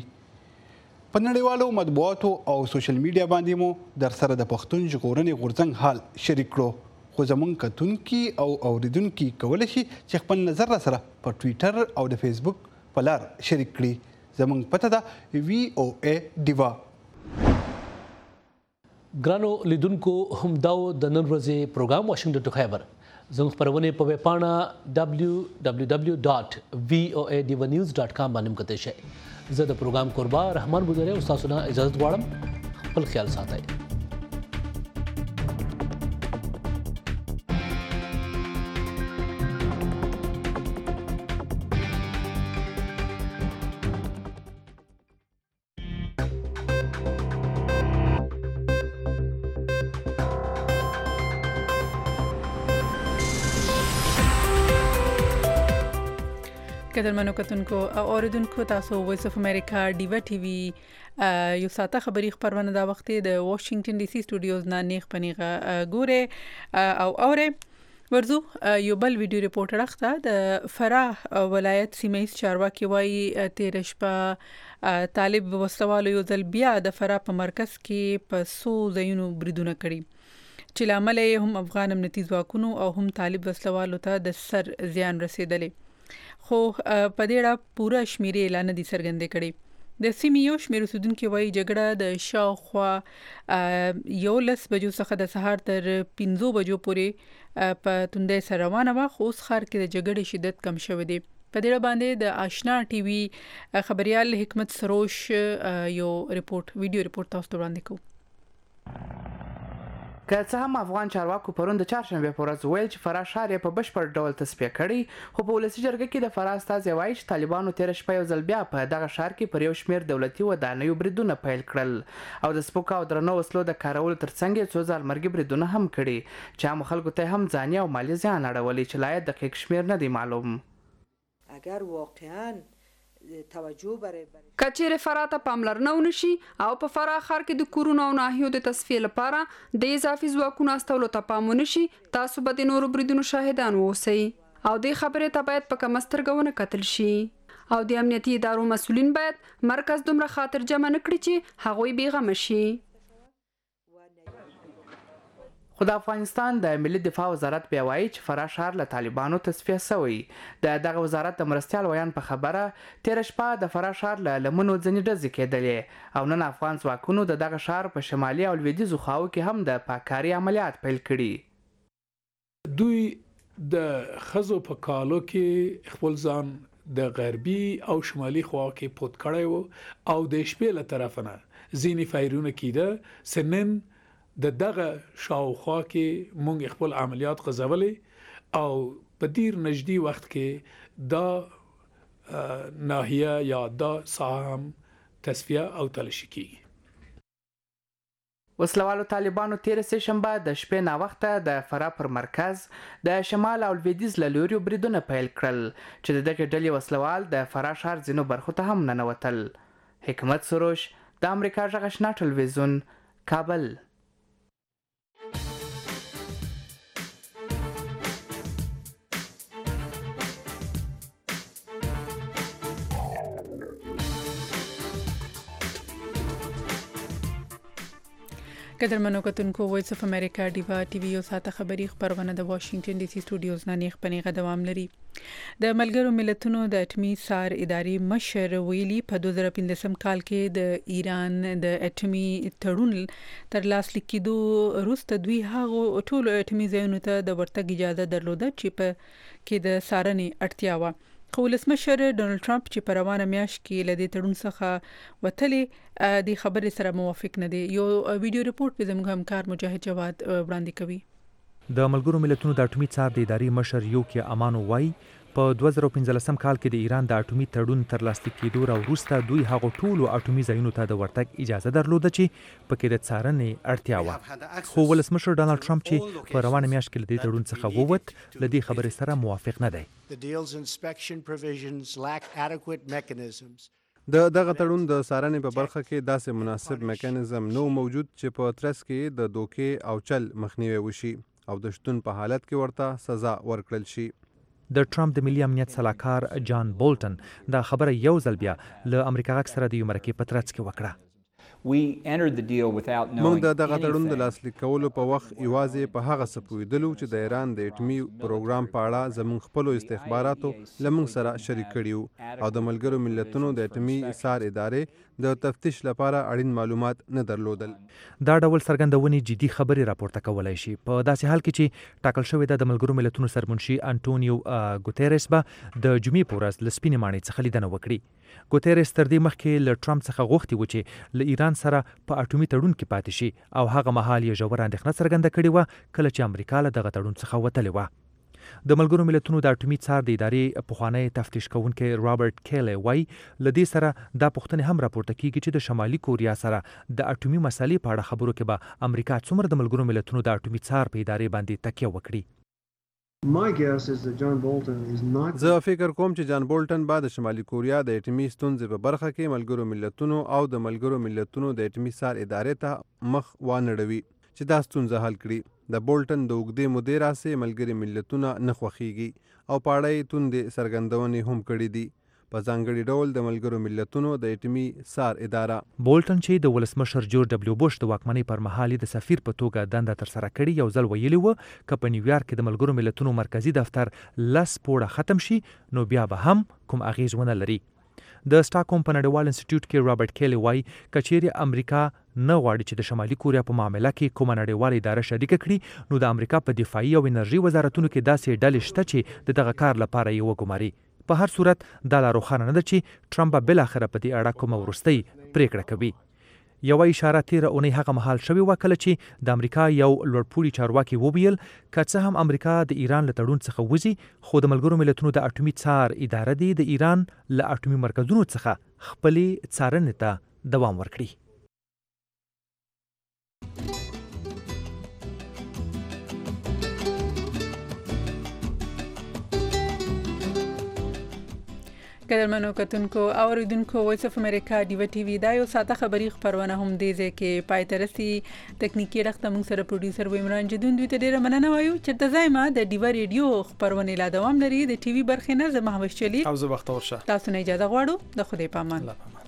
په نړیوالو مطبوعاتو او سوشل میډیا باندې مو در سره د پښتون ژغورنې غورځنګ حال شریک کړو خو زموږ کتونکي او اوریدونکي کولی شي چې خپل نظر را سره په ټویټر او د فیسبوک په لار شریک کړي. زموږ پته ده VOA ډیوا. ګرانو لیدونکو همداو د نن ورځې پروګرام واشنګټن ټو خیبر زموږ خپرونې په ویب پاڼه www.voadivanews.com باندې کتلی شئ. زه د پروګرام کوربا رحمان بودری او ستاسو نه اجازه غواړم. خپل خیال ساتئ. قدرمنو کتونکو او اوریدونکو تاسو وایس اف امریکا ډیوا ټي وي یو ساته خبري خبرونه دا وخت د واشنگټن ډي سي سټوډیوز نه نیغ پنیغه ګوره او اوره ورزو یو بل ویډیو ریپورټر اخته د فراه ولایت سیمه چارواکي وایي تیر شپه طالب وسوالو یو ځل بیا د فراه په مرکز کې په سو ځایونو بریدونه کړي چې لامل هم افغان امنیتي ځواکونو او هم طالب وسوالو ته د سر زیان رسیدلی خو په دې اړه پوره شمیرې اعلان دي څرګندې کړي. د سیمې یو شمېر اوسیدونکو وایي جګړه د شاوخوا 11 بجو څخه د سهار تر 5 بجو پورې په توندۍ سره روانه وه خو اوس ښار کې د جګړې شدت کم شوی دی. په دې اړه باندې د آشنا ټي وي خبريال حکمت سروش یو ویډیو ریپورت تاسو ته وړاندې کوو. که څه هم افغان چارواکو پرون د چهارشنبه په ورځ ویل چې فراه ښار یې په بشپړ ډول تصفیه کړی خو په ولسي جرګه کې د فراه استازي وایي چې طالبانو تیر شپه یو ځل بیا په دغه ښار کې پر یو شمېر دولتي ودانیو بریدونه پیل کړل او د سپکو او درنو وسلو د کارولو ترڅنګ یې څو ځل مرګي بریدونه هم کړي چې عامو خلکو ته هم ځاني او مالي زیان اړولی چې لا یې دقیق شمېر نه دی معلوم. اگر واقعاً کچېره فراه ته پاملرنه ونشي او په فراه ښار کې د کورونو او ناحیو د تصفیې لپاره د اضافي ځواکونو استولو ته پام ونشي تاسو به د نورو بریدونو شاهدان اوسئ او د خبرې ته باید په کم سترګه ونه کتل شي او د امنیتي ادارو مسؤلین باید مرکز دومره خاطر جمع نه کړي چې هغوی بیغمه شي. خو د افغانستان د ملي دفاع وزارت بیا وایي چې فراه ښار له طالبانو تصفیه شوی. دغه وزارت د مرستیال ویان په خبره تیر شپه د فراه ښار له لمنو ځینې ډزې کېدلې او نن افغان ځواکونو د دغه ښار په شمالي او لویدیځو خواو کې هم د پاککاري عملیات پیل کړي. دوی د ښځو په کالو کې خپل ځان د غربي او شمالي خوا کې پوت کړی و او د شپې له طرفه نه ځینې فایرونه کېده سنن د دغه شاوخوا کې مونږ خپل عملیات غزولې او په ډیر نږدې وخت کې دا ناحیه یا دا ساحه تصفیه او تلاشي کیږي. وسلوالو طالبانو تیر سه شنبه د شپې نا وخته د فراه پر مرکز د شمال او لویدیځ له لوري بریدونه پیل کړل چې دغه ډلې وسلوال د فراه ښار ځینو برخو ته هم ننوتل. حکمت سروش د امریکا غږ آشنا ټلویزیون کابل. قدرمنو کتونکو وایس اف امریکا ډیوا ټي وي او ساته خبري خبرونه د واشنگټن ډي سي سټوډیوز نه نیغ پنیغه دوام لري. د ملګرو ملتونو د اټمي سار اداري مشر ویلي په 2015 کال کې د ایران د اټمي تړون تر لاس لیکیدو وروسته دوی هغه ټول اټمي ځایونو ته د ورتګ اجازه درلوده چې په کې د سارنې اړتیا و. خو ولسمشر ډونالد ټرمپ چې په روانه میاشت کې له دې تړون څخه وتلې د خبرې سره موافق نه دی. یو ویډیو ریپورت به زموږ همکار مجاهد جواد وړاندې کوي. د ملګرو ملتونو د اټومي څار د اداري مشر یوکي امانو وایي په 2015 کال کې د ایران د اټومي تړون تر لاسلیک کېدو وروسته دوی هغه ټولو اټومي ځایونو ته د ورتګ اجازه درلوده چې پکې د څارنې اړتیا وه. خو ولسمشر ډونالد ټرمپ چې په روانه میاشت کې له دې تړون څخه ووت له دې خبرې سره موافق نه دی. د دغه تړون د څارنې په برخه کې داسې مناسب میکانیزم نو موجود چې په ترڅ کې د دوکې او چل مخنیوي وشي او د شتون په حالت کې ورته سزا ورکړل شي. د ټرمپ د ملي امنیت سلاکار جان بولټن دا خبره یو ځل بیا له امریکا غږ سره د یو مرکې په ترڅ کې وکړه. موږ د دغه تړون د لاسلیک کولو په وخت یوازې په هغه څه پوهېدلو چې د ایران د اټمي پروګرام په اړه زموږ خپلو استخباراتو له موږ سره شریک کړي وو او د ملګرو ملتونو د اټمي څار ادارې د تفتیش لپاره اړین معلومات نه درلودل. دا ډول څرګندونې جدي خبرې راپورته کولای شي په داسې حال کې چې ټاکل شوې ده د ملګرو ملتونو سرمنشي انټونیو ګوتيرس به د جمعې په ورځ له سپینې ماڼۍ څخه لیدنه وکړي. ګوتيرس تر دې مخکې له ټرمپ څخه غوښتي و چې له ایران سره په اټومي تړون کې پاتې شي او هغه مهال یې ژوره اندېښنه څرګنده کړې وه کله چې امریکا له دغه تړون څخه وتلې وه. د ملګرو ملتونو د اټومي څار د ادارې پخوانی تفتیش کوونکی رابرټ کیلی وایي له دې سره دا پوښتنې هم راپورته کیږي چې د شمالي کوریا سره د اټومي مسالې په اړه خبرو کې به امریکا څومره د ملګرو ملتونو د اټومي څار په ادارې باندې تکیه وکړي. زه فکر کوم چې جان بولټن به د شمالي کوریا د اټمي ستونزې په برخه کې ملګرو ملتونو او د ملګرو ملتونو د اټمي څار ادارې ته مخ وانړوي چې دا ستونزه حل کړي. د بولټن د اوږدې مودې راهیسې ملګري ملتونه نه خوښیږي او په اړه یې توندې څرګندونې هم کړي دي په ځانګړي ډول د ملګرو ملتونو د اټمي څار اداره. بولټن چې د ولسمشر جورج ډبلیو بوش د واکمنۍ پر مهال د سفیر په توګه دنده ترسره کړې یو ځل ویلي و که په نیویارک کې د ملګرو ملتونو مرکزی دفتر 10 پوړه ختم شي نو بیا به هم کوم اغیز ونه لري. د سټاکهوم په نړیوال انسټیټیوټ کې رابرټ کیلی وایي که چیرې امریکا نه غواړي چې د شمالي کوریا په معامله کې کومه نړیواله اداره شریکه کړي نو د امریکا په دفاعي او انرژي وزارتونو کې داسې ډلې شته چې د دغه کار لپاره یې وګماري. په هر صورت دا لا روښانه نه ده چې ټرمپ به بالاخره په دې اړه کومه وروستۍ پریکړه کوي. یوه اشاره تیره اونۍ هغه مهال شوې وه کله چې د امریکا یو لوړپوړي چارواکي وویل که څه هم امریکا د ایران له تړون څخه وځي خو د ملګرو ملتونو د اټومي څار اداره دې د ایران له اټومي مرکزونو څخه خپلې څارنې ته دوام ورکړي. قدرمنو کتونکو او اوریدونکو وایس اف امریکا ډیوا ټي وي دا یو ساده خبري خبرونه هم دی چې پای ترسي تکنیکی رخت موږ سره پروډوسر ویمران جدون دوی ته ډیره مننه وایو چې د زایمه د ډیوا ریډیو خبرونه لا دوام لري د ټي وي برخه نه زما هوښ چلی او زه بختور شه تاسو نه اجازه غواړو د خدای پامان.